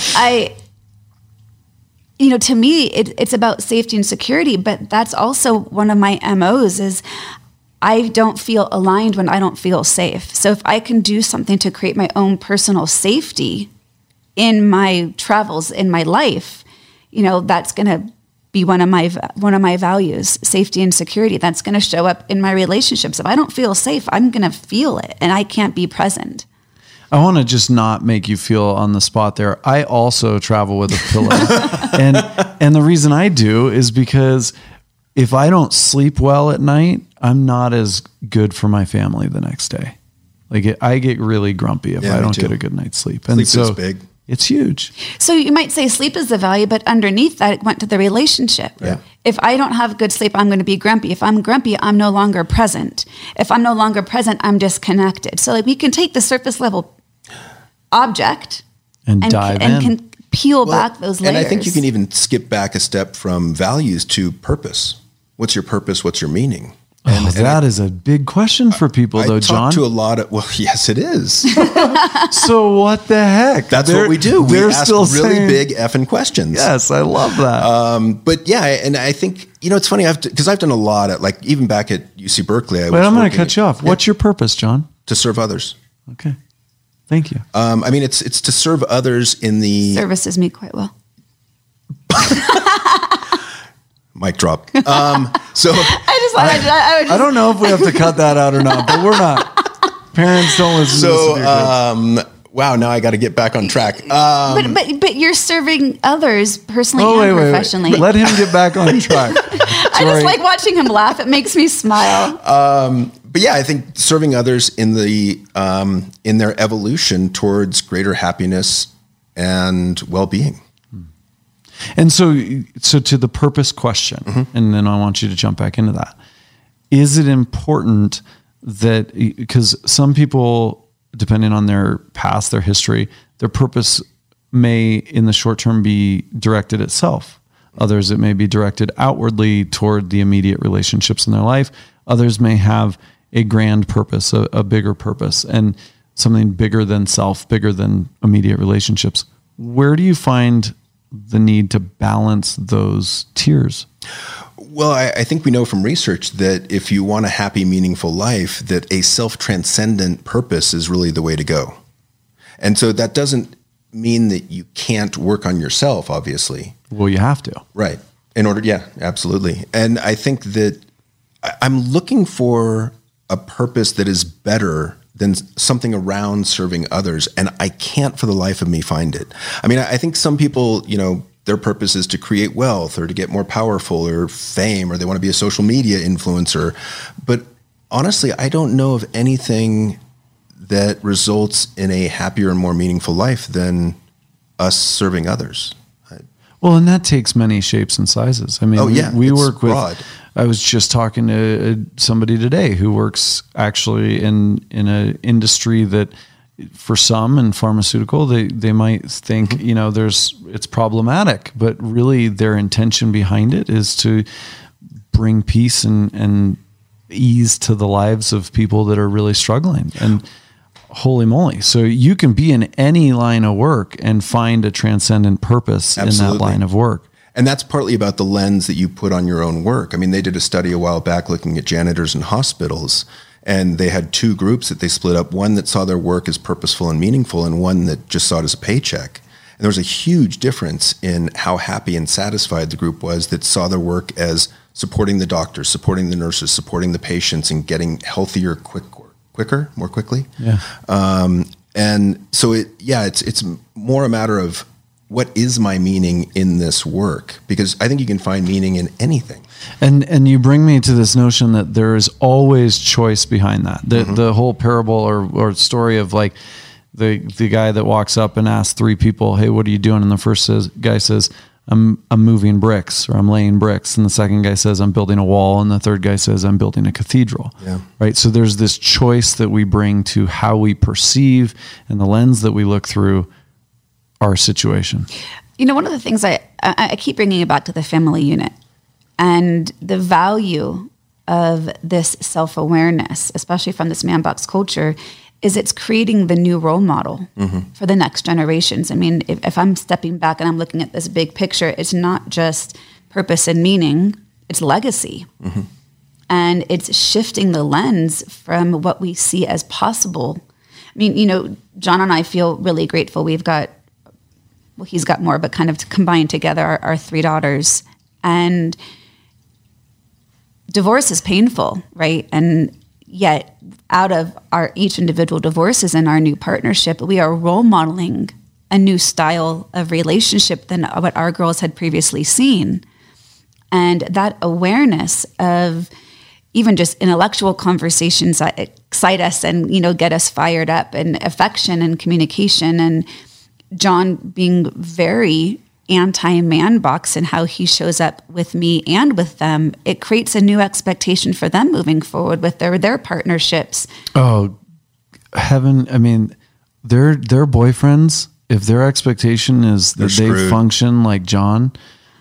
to me, it's about safety and security, but that's also one of my MOs is I don't feel aligned when I don't feel safe. So if I can do something to create my own personal safety in my travels, in my life, that's going to be one of my values, safety and security. That's going to show up in my relationships. If I don't feel safe, I'm going to feel it and I can't be present. I want to just not make you feel on the spot there. I also travel with a pillow. and the reason I do is because if I don't sleep well at night, I'm not as good for my family the next day. Like I get really grumpy if I don't get a good night's sleep. And sleep is big. It's huge. So you might say sleep is the value, but underneath that, it went to the relationship. Yeah. If I don't have good sleep, I'm going to be grumpy. If I'm grumpy, I'm no longer present. If I'm no longer present, I'm disconnected. So we can take the surface level object and dive in. And can peel back those layers. And I think you can even skip back a step from values to purpose. What's your purpose? What's your meaning? That is a big question for people, though, John. I talk to a lot of, yes, it is. So what the heck? That's what we do. We ask really big effing questions. Yes, I love that. But yeah, and I think, it's funny, because I've done a lot at, like, even back at UC Berkeley. I'm going to cut you off. What's your purpose, John? To serve others. Okay. Thank you. It's to serve others in the... Services me quite well. Mic drop. So I don't know if we have to cut that out or not, but we're not. Parents don't listen to this. Wow, now I got to get back on track. But you're serving others personally and professionally. Let him get back on track. I just like watching him laugh. It makes me smile. But yeah, I think serving others in their evolution towards greater happiness and well-being. And so to the purpose question, and then I want you to jump back into that. Is it important that, because some people, depending on their past, their history, their purpose may in the short term be directed at self. Others, it may be directed outwardly toward the immediate relationships in their life. Others may have a grand purpose, a bigger purpose, and something bigger than self, bigger than immediate relationships. Where do you find the need to balance those tiers? Well, I think we know from research that if you want a happy, meaningful life, that a self-transcendent purpose is really the way to go. And so that doesn't mean that you can't work on yourself, obviously. Well, you have to. Right. Yeah, absolutely. And I think that I'm looking for a purpose that is better than something around serving others. And I can't for the life of me find it. I mean, I think some people, their purpose is to create wealth or to get more powerful or fame, or they want to be a social media influencer. But honestly, I don't know of anything that results in a happier and more meaningful life than us serving others. Well, and that takes many shapes and sizes. I mean, we work with, broad. I was just talking to somebody today who works actually in an industry that for some in pharmaceutical, they might think, it's problematic, but really their intention behind it is to bring peace and ease to the lives of people that are really struggling. And holy moly. So you can be in any line of work and find a transcendent purpose in that line of work. And that's partly about the lens that you put on your own work. I mean, they did a study a while back looking at janitors in hospitals, and they had two groups that they split up, one that saw their work as purposeful and meaningful, and one that just saw it as a paycheck. And there was a huge difference in how happy and satisfied the group was that saw their work as supporting the doctors, supporting the nurses, supporting the patients, and getting healthier more quickly. Yeah. And so it's more a matter of what is my meaning in this work? Because I think you can find meaning in anything. And you bring me to this notion that there is always choice behind that. The whole parable or story of like the guy that walks up and asks three people, "Hey, what are you doing?" And the first guy says, I'm moving bricks, or I'm laying bricks. And the second guy says, I'm building a wall. And the third guy says, I'm building a cathedral. Yeah. Right. So there's this choice that we bring to how we perceive and the lens that we look through our situation. One of the things I keep bringing it back to the family unit and the value of this self-awareness, especially from this man box culture, is it's creating the new role model for the next generations. I mean, if I'm stepping back and I'm looking at this big picture, it's not just purpose and meaning, it's legacy. And it's shifting the lens from what we see as possible. I mean, John and I feel really grateful. He's got more, but kind of combined together our three daughters. And divorce is painful, right? And yet out of our each individual divorces and our new partnership, we are role modeling a new style of relationship than what our girls had previously seen. And that awareness of even just intellectual conversations that excite us and, get us fired up, and affection and communication, and John being very anti-man box and how he shows up with me and with them, it creates a new expectation for them moving forward with their partnerships. Oh, heaven. I mean, their boyfriends, if their expectation is that they function like John.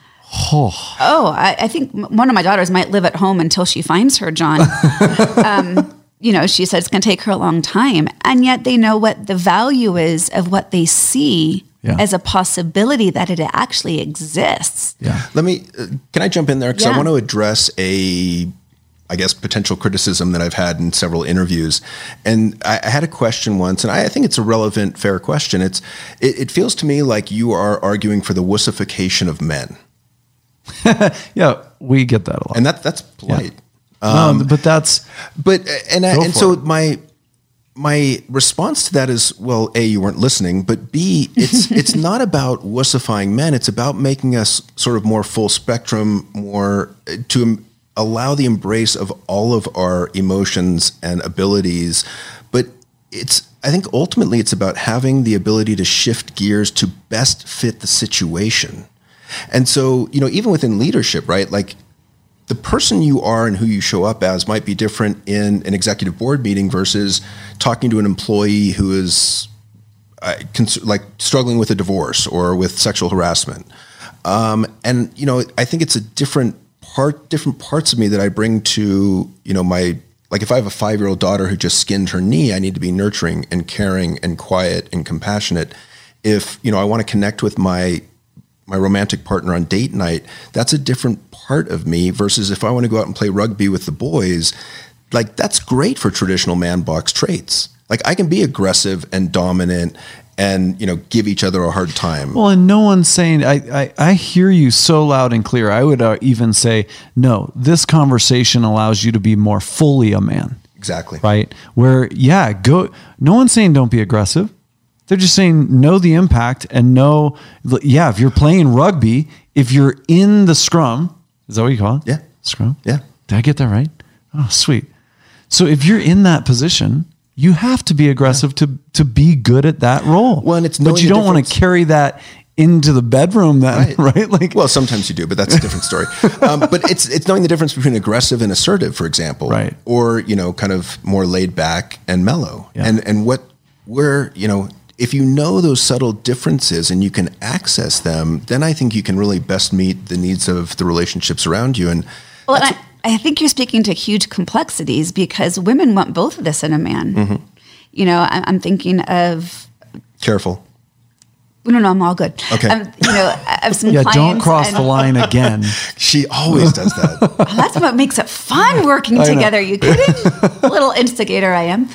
I think one of my daughters might live at home until she finds her John. She said it's going to take her a long time. And yet they know what the value is of what they see as a possibility that it actually exists. Yeah. Can I jump in there? Because I want to address potential criticism that I've had in several interviews. And I had a question once, and I think it's a relevant, fair question. It feels to me like you are arguing for the wussification of men. Yeah, we get that a lot. And that's polite. Yeah. So my response to that is, well, A, you weren't listening, but B, it's not about wussifying men. It's about making us sort of more full spectrum, more to allow the embrace of all of our emotions and abilities. But I think ultimately it's about having the ability to shift gears to best fit the situation. And so, even within leadership, right? Like, the person you are and who you show up as might be different in an executive board meeting versus talking to an employee who is struggling with a divorce or with sexual harassment. I think it's different parts of me that I bring to, if I have a 5-year-old daughter who just skinned her knee, I need to be nurturing and caring and quiet and compassionate. If, I want to connect with my romantic partner on date night, that's a different part of me versus if I want to go out and play rugby with the boys, like that's great for traditional man box traits. Like I can be aggressive and dominant and, give each other a hard time. Well, and no one's saying, I hear you so loud and clear. I would even say, no, this conversation allows you to be more fully a man. Exactly. Right? Where, no one's saying don't be aggressive. They're just saying know the impact and know, if you're playing rugby, if you're in the scrum, is that what you call it? Yeah. Scrum? Yeah. Did I get that right? Oh, sweet. So if you're in that position, you have to be aggressive to be good at that role. Well, and it's but you don't want to carry that into the bedroom then, right? Like, well, sometimes you do, but that's a different story. But it's knowing the difference between aggressive and assertive, for example, right? Or, kind of more laid back and mellow. Yeah. And if you know those subtle differences and you can access them, then I think you can really best meet the needs of the relationships around you. And I think you're speaking to huge complexities because women want both of this in a man. Mm-hmm. I'm thinking of... Careful. No, I'm all good. Okay. I have some clients. Don't cross the line again. She always does that. That's what makes it fun working together. You kidding? Little instigator I am.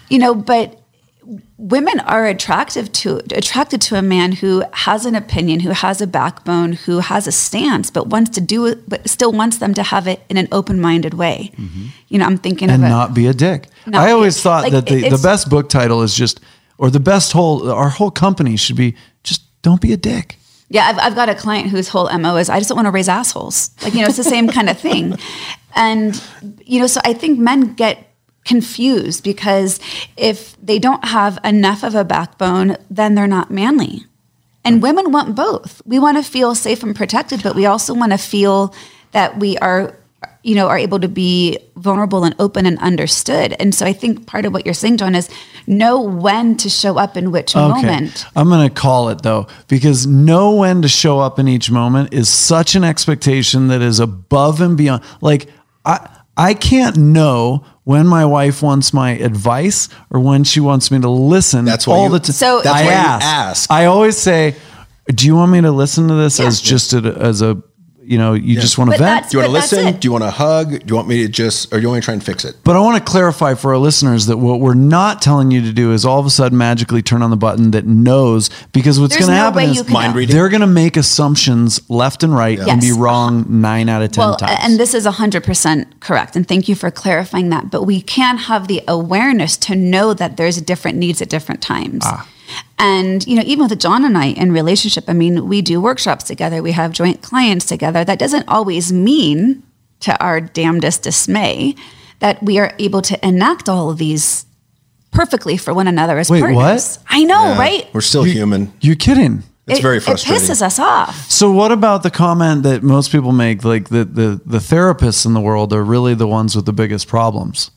But women are attracted to a man who has an opinion, who has a backbone, who has a stance, but wants to do it, but still wants them to have it in an open-minded way. Mm-hmm. I'm thinking and not be a dick. I always thought that the best book title is just, or the best our whole company should be just don't be a dick. Yeah, I've got a client whose whole MO is I just don't want to raise assholes. It's the same kind of thing. And, so I think men get confused because if they don't have enough of a backbone, then they're not manly. And women want both. We want to feel safe and protected, but we also want to feel that we are able to be vulnerable and open and understood. And so I think part of what you're saying, John, is know when to show up in which moment. I'm going to call it though, because know when to show up in each moment is such an expectation that is above and beyond. Like I can't know when my wife wants my advice or when she wants me to listen. That's why all the time. So that's why you ask. I always say, do you want me to listen to this as just as a just want to vent? Do you want to listen? Do you want to hug? Do you want me to or do you want me to try and fix it? But I want to clarify for our listeners that what we're not telling you to do is all of a sudden magically turn on the button that knows, because what's going to happen is mind reading. They're going to make assumptions left and right and be wrong 9 out of 10 times. And this is 100% correct. And thank you for clarifying that. But we can have the awareness to know that there's different needs at different times. And, even with John and I in relationship, we do workshops together. We have joint clients together. That doesn't always mean, to our damnedest dismay, that we are able to enact all of these perfectly for one another as partners. What? I know, right? We're still human. You're kidding. It's very frustrating. It pisses us off. So what about the comment that most people make, like the therapists in the world are really the ones with the biggest problems?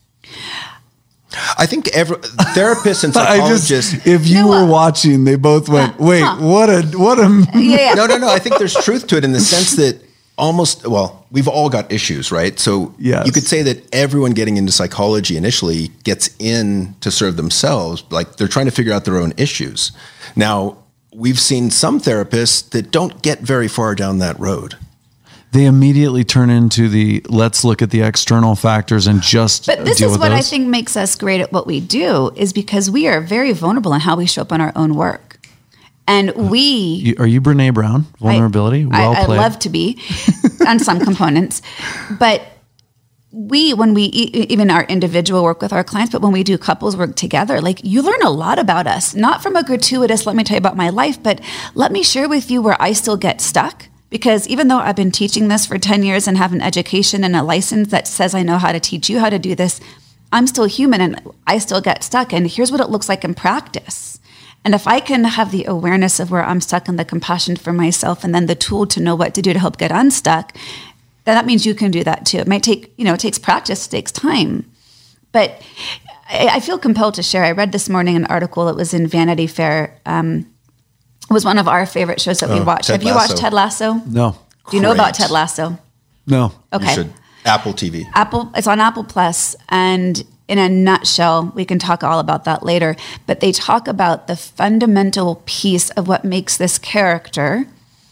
I think therapists and psychologists. If you were watching, they both went, "Wait, what a." Yeah. No. I think there's truth to it in the sense that we've all got issues, right? So you could say that everyone getting into psychology initially gets in to serve themselves, like they're trying to figure out their own issues. Now, we've seen some therapists that don't get very far down that road. They immediately turn into let's look at the external factors and just But this deal is with what those. I think makes us great at what we do, is because we are very vulnerable in how we show up on our own work. And are you Brene Brown? Vulnerability? Well played. I love to be on some components. But when we even our individual work with our clients, but when we do couples work together, you learn a lot about us, not from a gratuitous, let me tell you about my life, but let me share with you where I still get stuck. Because even though I've been teaching this for 10 years and have an education and a license that says I know how to teach you how to do this, I'm still human and I still get stuck. And here's what it looks like in practice. And if I can have the awareness of where I'm stuck and the compassion for myself and then the tool to know what to do to help get unstuck, then that means you can do that too. It might take, it takes practice, it takes time. But I feel compelled to share. I read this morning an article that was in Vanity Fair. It was one of our favorite shows that we watched. Have you watched Ted Lasso? No. Do you know about Ted Lasso? No. Okay. You should. Apple TV. It's on Apple Plus, and in a nutshell, we can talk all about that later, but they talk about the fundamental piece of what makes this character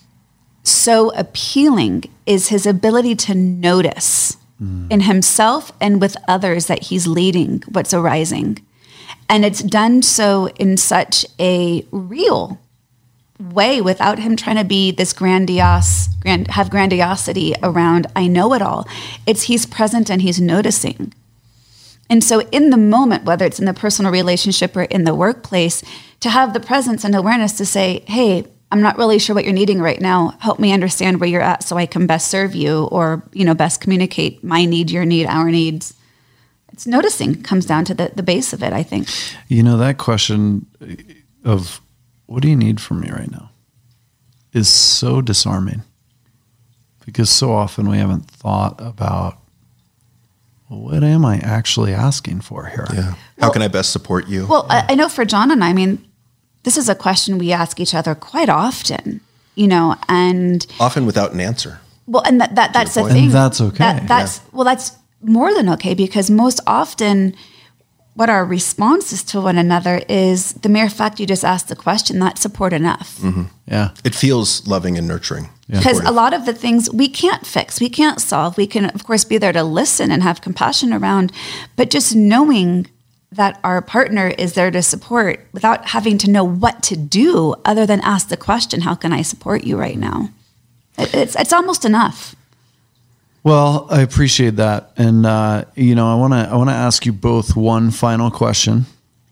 so appealing is his ability to notice in himself and with others that he's leading what's arising. And it's done so in such a real way without him trying to be this have grandiosity around, I know it all. It's he's present and he's noticing. And so in the moment, whether it's in the personal relationship or in the workplace, to have the presence and awareness to say, hey, I'm not really sure what you're needing right now. Help me understand where you're at so I can best serve you, or, best communicate my need, your need, our needs. It's noticing comes down to the base of it, I think. That question of what do you need from me right now is so disarming, because so often we haven't thought about, well, what am I actually asking for here? Yeah. How can I best support you? Well, I know for John and I this is a question we ask each other quite often, and often without an answer. Well, and that's the thing. And that's okay. That's more than okay, because most often what our response is to one another is the mere fact you just asked the question, that's support enough. Mm-hmm. Yeah. It feels loving and nurturing. Because a lot of the things we can't fix, we can't solve. We can, of course, be there to listen and have compassion around, but just knowing that our partner is there to support without having to know what to do other than ask the question, how can I support you right now? It's almost enough. Well, I appreciate that. And, I want to ask you both one final question.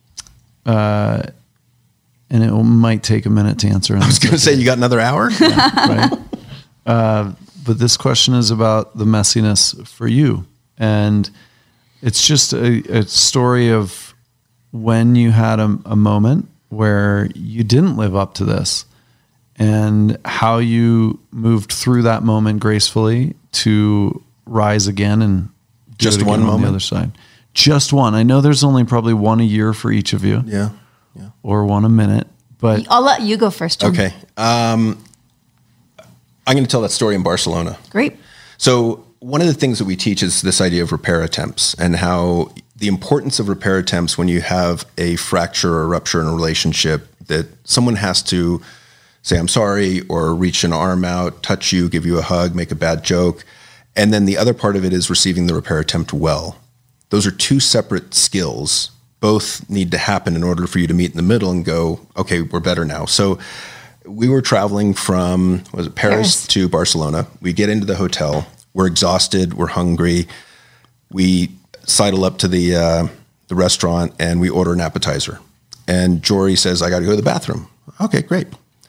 And it might take a minute to answer. I was going to say, you got another hour? Yeah, right. But this question is about the messiness for you. And it's just a story of when you had a moment where you didn't live up to this, and how you moved through that moment gracefully to rise again and do just it again one on moment? the other side. Just one. I know there's only probably one a year for each of you. Yeah. Or one a minute, but I'll let you go first, John. Okay. I'm going to tell that story in Barcelona. Great. So one of the things that we teach is this idea of repair attempts, and how the importance of repair attempts when you have a fracture or rupture in a relationship, that someone has to say, I'm sorry, or reach an arm out, touch you, give you a hug, make a bad joke. And then the other part of it is receiving the repair attempt well. Those are two separate skills. Both need to happen in order for you to meet in the middle and go, okay, we're better now. So we were traveling from, Paris to Barcelona. We get into the hotel. We're exhausted. We're hungry. We sidle up to the restaurant and we order an appetizer. And Jory says, I got to go to the bathroom. Okay, great.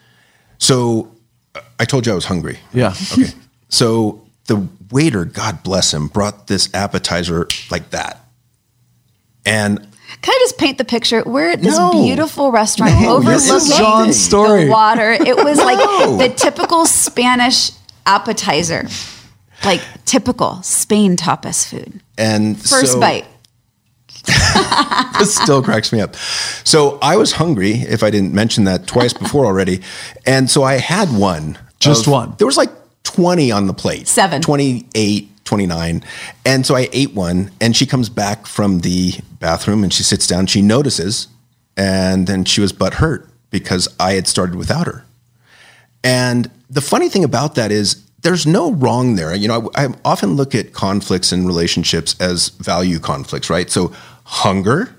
So I told you I was hungry. yeah. Okay. So the waiter, God bless him, brought this appetizer like that. And Can I just paint the picture? We're at this No. beautiful restaurant this is overlooking John's story. the water. It was like the typical Spanish appetizer, like typical Spain tapas food. and First bite. This still cracks me up. So I was hungry, if I didn't mention that twice before already. And so I had one. Just one. There was like 20 on the plate. 7. 28, 29. And so I ate one, and she comes back from the bathroom and she sits down. She notices, and then she was butthurt because I had started without her. And the funny thing about that is there's no wrong there. I often look at conflicts in relationships as value conflicts, right? So hunger.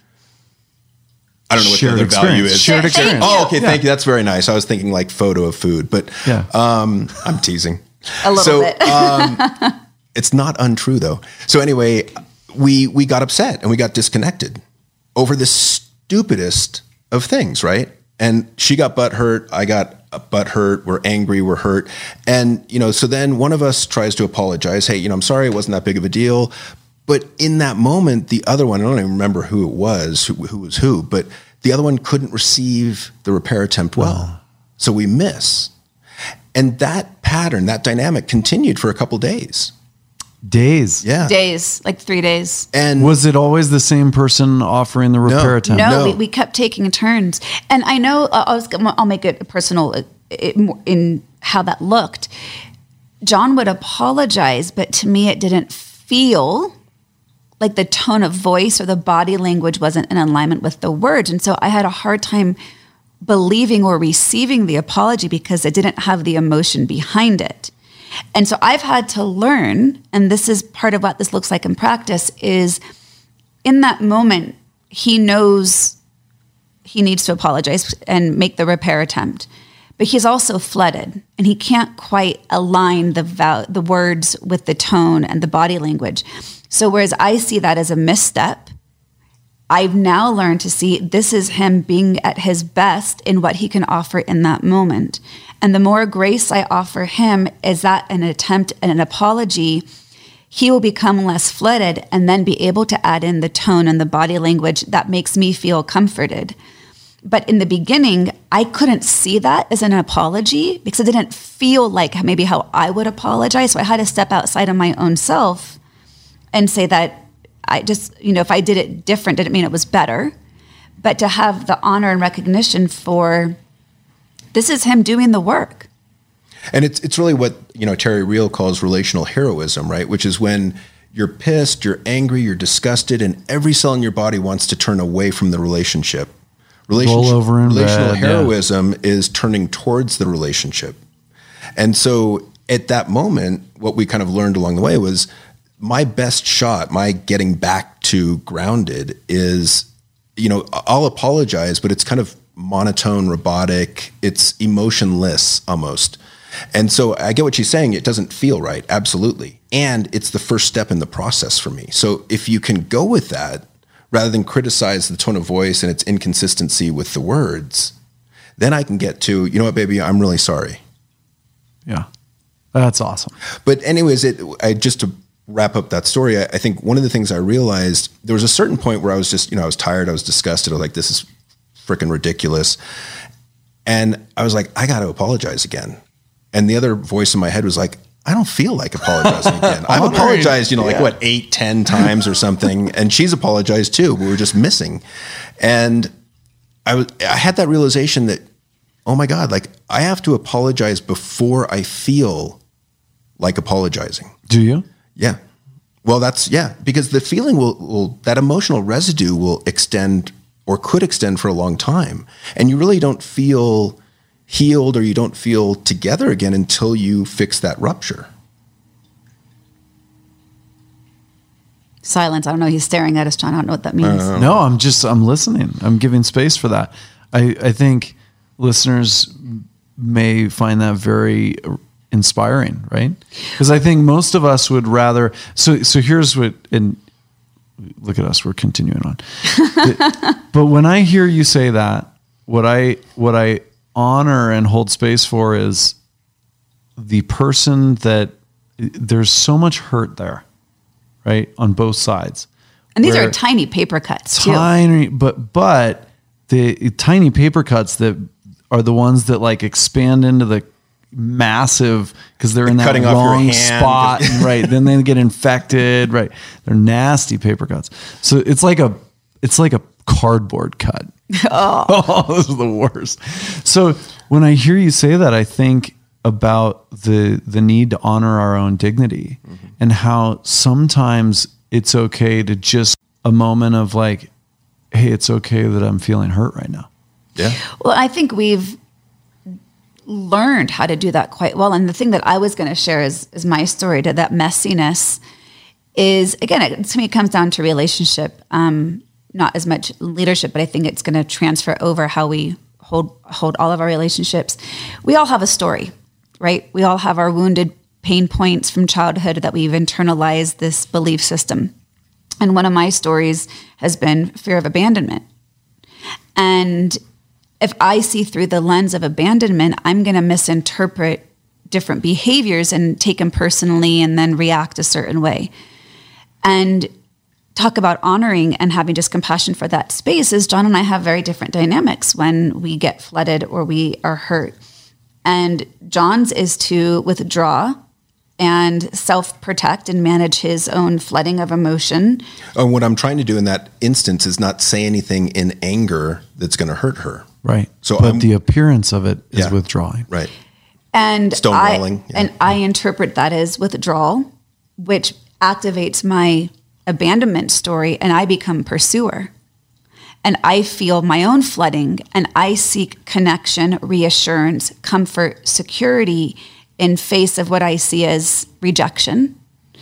I don't know what Shared the other value experience. is. Shared experience. Oh, okay. Thank you. That's very nice. I was thinking like photo of food, but Yeah. I'm teasing. A little bit. It's not untrue though. So anyway, we got upset and we got disconnected over the stupidest of things, right? And she got butthurt. I got butthurt. We're angry. We're hurt. And, so then one of us tries to apologize. Hey, I'm sorry. It wasn't that big of a deal. But in that moment, the other one, I don't even remember who it was, who was who, but the other one couldn't receive the repair attempt well. So we miss. And that pattern, that dynamic continued for a couple days. Days. Yeah. Days, like 3 days. And Was it always the same person offering the repair attempt? No, No. we kept taking turns. And I know I'll make it personal in how that looked. John would apologize, but to me, it didn't feel like the tone of voice or the body language wasn't in alignment with the words. And so I had a hard time believing or receiving the apology because it didn't have the emotion behind it. And so I've had to learn, and this is part of what this looks like in practice, is in that moment, he knows he needs to apologize and make the repair attempt. but he's also flooded, and he can't quite align the words with the tone and the body language. So whereas I see that as a misstep, I've now learned to see this is him being at his best in what he can offer in that moment. And the more grace I offer him, is that an attempt and an apology, he will become less flooded and then be able to add in the tone and the body language that makes me feel comforted. But in the beginning, I couldn't see that as an apology because it didn't feel like maybe how I would apologize. So I had to step outside of my own self and say that I just, if I did it different, didn't mean it was better. But to have the honor and recognition for this is him doing the work. And it's really what, Terry Real calls relational heroism, right? Which is when you're pissed, you're angry, you're disgusted, and every cell in your body wants to turn away from the relationship. Relational heroism is turning towards the relationship. And so at that moment, what we kind of learned along the way was my best shot, my getting back to grounded is, I'll apologize, but it's kind of monotone, robotic, it's emotionless almost. And so I get what she's saying. It doesn't feel right. Absolutely. And it's the first step in the process for me. So if you can go with that, rather than criticize the tone of voice and its inconsistency with the words, then I can get to, you know what, baby, I'm really sorry. Yeah, that's awesome. But anyways, just to wrap up that story, I think one of the things I realized, there was a certain point where I was just, I was tired, I was disgusted, I was like, this is freaking ridiculous. And I was like, I got to apologize again. And the other voice in my head was like, I don't feel like apologizing again. I've apologized, like 8, 10 times or something. And she's apologized too. We were just missing. And I had that realization that, oh my God, like I have to apologize before I feel like apologizing. Do you? Yeah. Well, because the feeling will that emotional residue will extend or could extend for a long time. And you really don't feel healed or you don't feel together again until you fix that rupture. Silence. I don't know. He's staring at us, John. I don't know what that means. No, I'm listening. I'm giving space for that. I think listeners may find that very inspiring, right? Because I think most of us would rather, so here's what, and look at us, we're continuing on. But when I hear you say that, what I honor and hold space for is the person that there's so much hurt there, right? On both sides. And these are tiny paper cuts too. But the tiny paper cuts that are the ones that like expand into the massive, because they're in that wrong spot, right? Then they get infected, right? They're nasty paper cuts. So it's like a cardboard cut. Oh, this is the worst. So when I hear you say that, I think about the need to honor our own dignity and how sometimes it's okay to just a moment of like, hey, it's okay that I'm feeling hurt right now. Yeah. Well, I think we've learned how to do that quite well. And the thing that I was going to share is my story to that messiness is, again, to me, it comes down to relationship. Not as much leadership, but I think it's going to transfer over how we hold all of our relationships. We all have a story, right? We all have our wounded pain points from childhood that we've internalized this belief system. And one of my stories has been fear of abandonment. And if I see through the lens of abandonment, I'm going to misinterpret different behaviors and take them personally and then react a certain way. And talk about honoring and having just compassion for that space is John and I have very different dynamics when we get flooded or we are hurt. And John's is to withdraw and self-protect and manage his own flooding of emotion. And what I'm trying to do in that instance is not say anything in anger that's going to hurt her. Right. But the appearance of it is withdrawing. Right. And stonewalling. And I interpret that as withdrawal, which activates my abandonment story, and I become pursuer. And I feel my own flooding, and I seek connection, reassurance, comfort, security in face of what I see as rejection.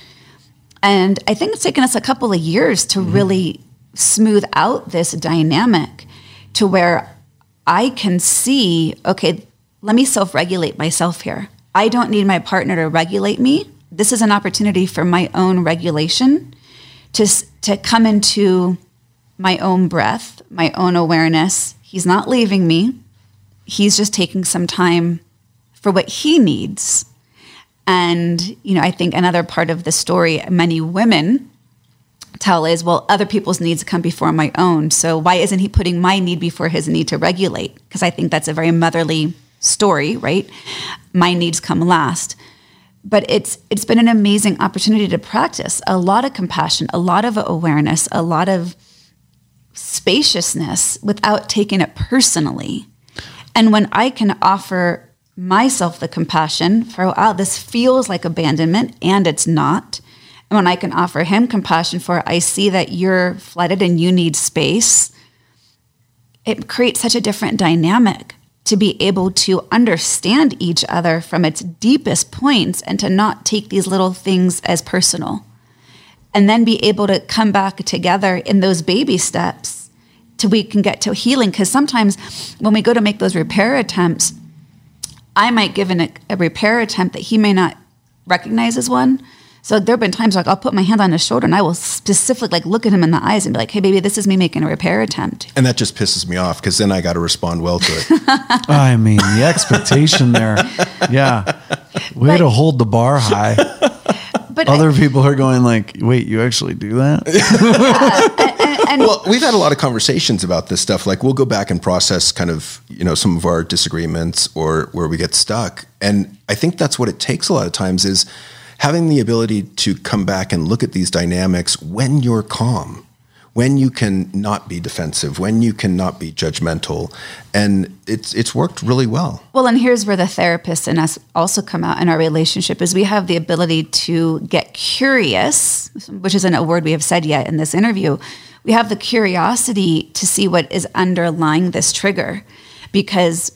And I think it's taken us a couple of years to really smooth out this dynamic to where I can see, okay, let me self-regulate myself here. I don't need my partner to regulate me. This is an opportunity for my own regulation to come into my own breath, my own awareness. He's not leaving me. He's just taking some time for what he needs. And, I think another part of the story many women tell is, well, other people's needs come before my own. So why isn't he putting my need before his need to regulate? Because I think that's a very motherly story, right? My needs come last. But it's been an amazing opportunity to practice a lot of compassion, a lot of awareness, a lot of spaciousness without taking it personally. And when I can offer myself the compassion for, wow, this feels like abandonment, and it's not. And when I can offer him compassion for, I see that you're flooded and you need space, it creates such a different dynamic to be able to understand each other from its deepest points and to not take these little things as personal. And then be able to come back together in those baby steps till we can get to healing. Because sometimes when we go to make those repair attempts, I might give a repair attempt that he may not recognize as one. So there have been times like I'll put my hand on his shoulder and I will specifically look at him in the eyes and be like, hey, baby, this is me making a repair attempt. And that just pisses me off because then I got to respond well to it. I mean, the expectation there. Yeah. Way to hold the bar high. But other people are going like, wait, you actually do that? Well, we've had a lot of conversations about this stuff. Like we'll go back and process kind of, some of our disagreements or where we get stuck. And I think that's what it takes a lot of times is having the ability to come back and look at these dynamics when you're calm, when you can not be defensive, when you can not be judgmental. And it's worked really well. Well, and here's where the therapist and us also come out in our relationship is we have the ability to get curious, which isn't a word we have said yet in this interview. We have the curiosity to see what is underlying this trigger because,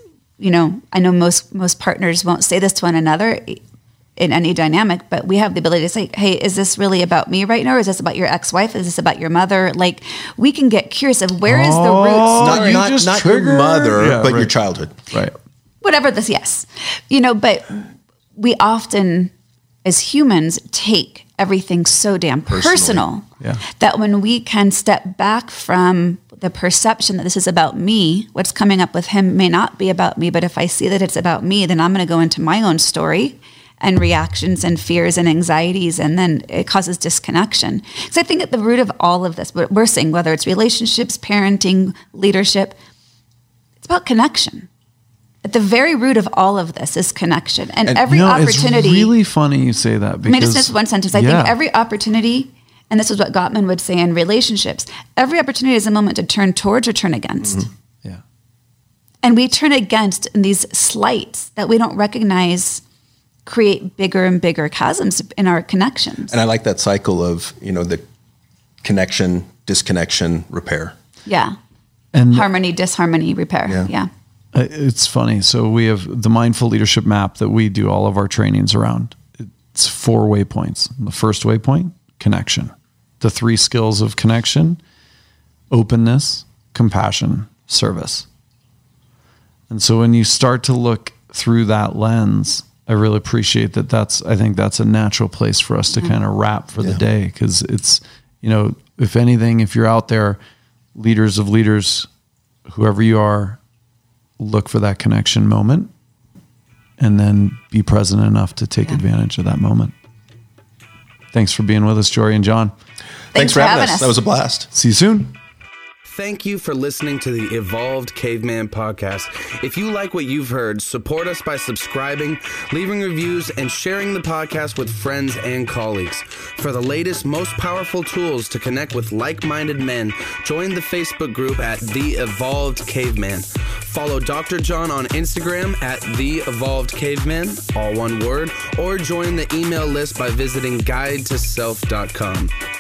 I know most partners won't say this to one another in any dynamic, but we have the ability to say, hey, is this really about me right now? Or is this about your ex-wife? Is this about your mother? Like we can get curious of where is the root story? Not your mother, but your childhood. Right. Whatever this, yes. But we often, as humans, take everything so damn personal that when we can step back from the perception that this is about me, what's coming up with him may not be about me, but if I see that it's about me, then I'm going to go into my own story and reactions and fears and anxieties, and then it causes disconnection. Because I think at the root of all of this, what we're saying, whether it's relationships, parenting, leadership, it's about connection. At the very root of all of this is connection. And every opportunity... It's really funny you say that. Because, just one sentence. I think every opportunity, and this is what Gottman would say in relationships, every opportunity is a moment to turn towards or turn against. Mm-hmm. Yeah. And we turn against in these slights that we don't recognize create bigger and bigger chasms in our connections. And I like that cycle of, the connection, disconnection, repair. Yeah. And harmony, disharmony, repair. Yeah. It's funny. So we have the mindful leadership map that we do all of our trainings around. It's 4 waypoints. The first waypoint, connection. The 3 skills of connection, openness, compassion, service. And so when you start to look through that lens, I really appreciate that. I think that's a natural place for us to kind of wrap for the day. Cause it's, if anything, if you're out there, leaders of leaders, whoever you are, look for that connection moment and then be present enough to take advantage of that moment. Thanks for being with us, Jory and John. Thanks for having us. That was a blast. See you soon. Thank you for listening to the Evolved Caveman podcast. If you like what you've heard, support us by subscribing, leaving reviews, and sharing the podcast with friends and colleagues. For the latest, most powerful tools to connect with like-minded men, join the Facebook group at The Evolved Caveman. Follow Dr. John on Instagram at The Evolved Caveman, all one word, or join the email list by visiting guidetoself.com.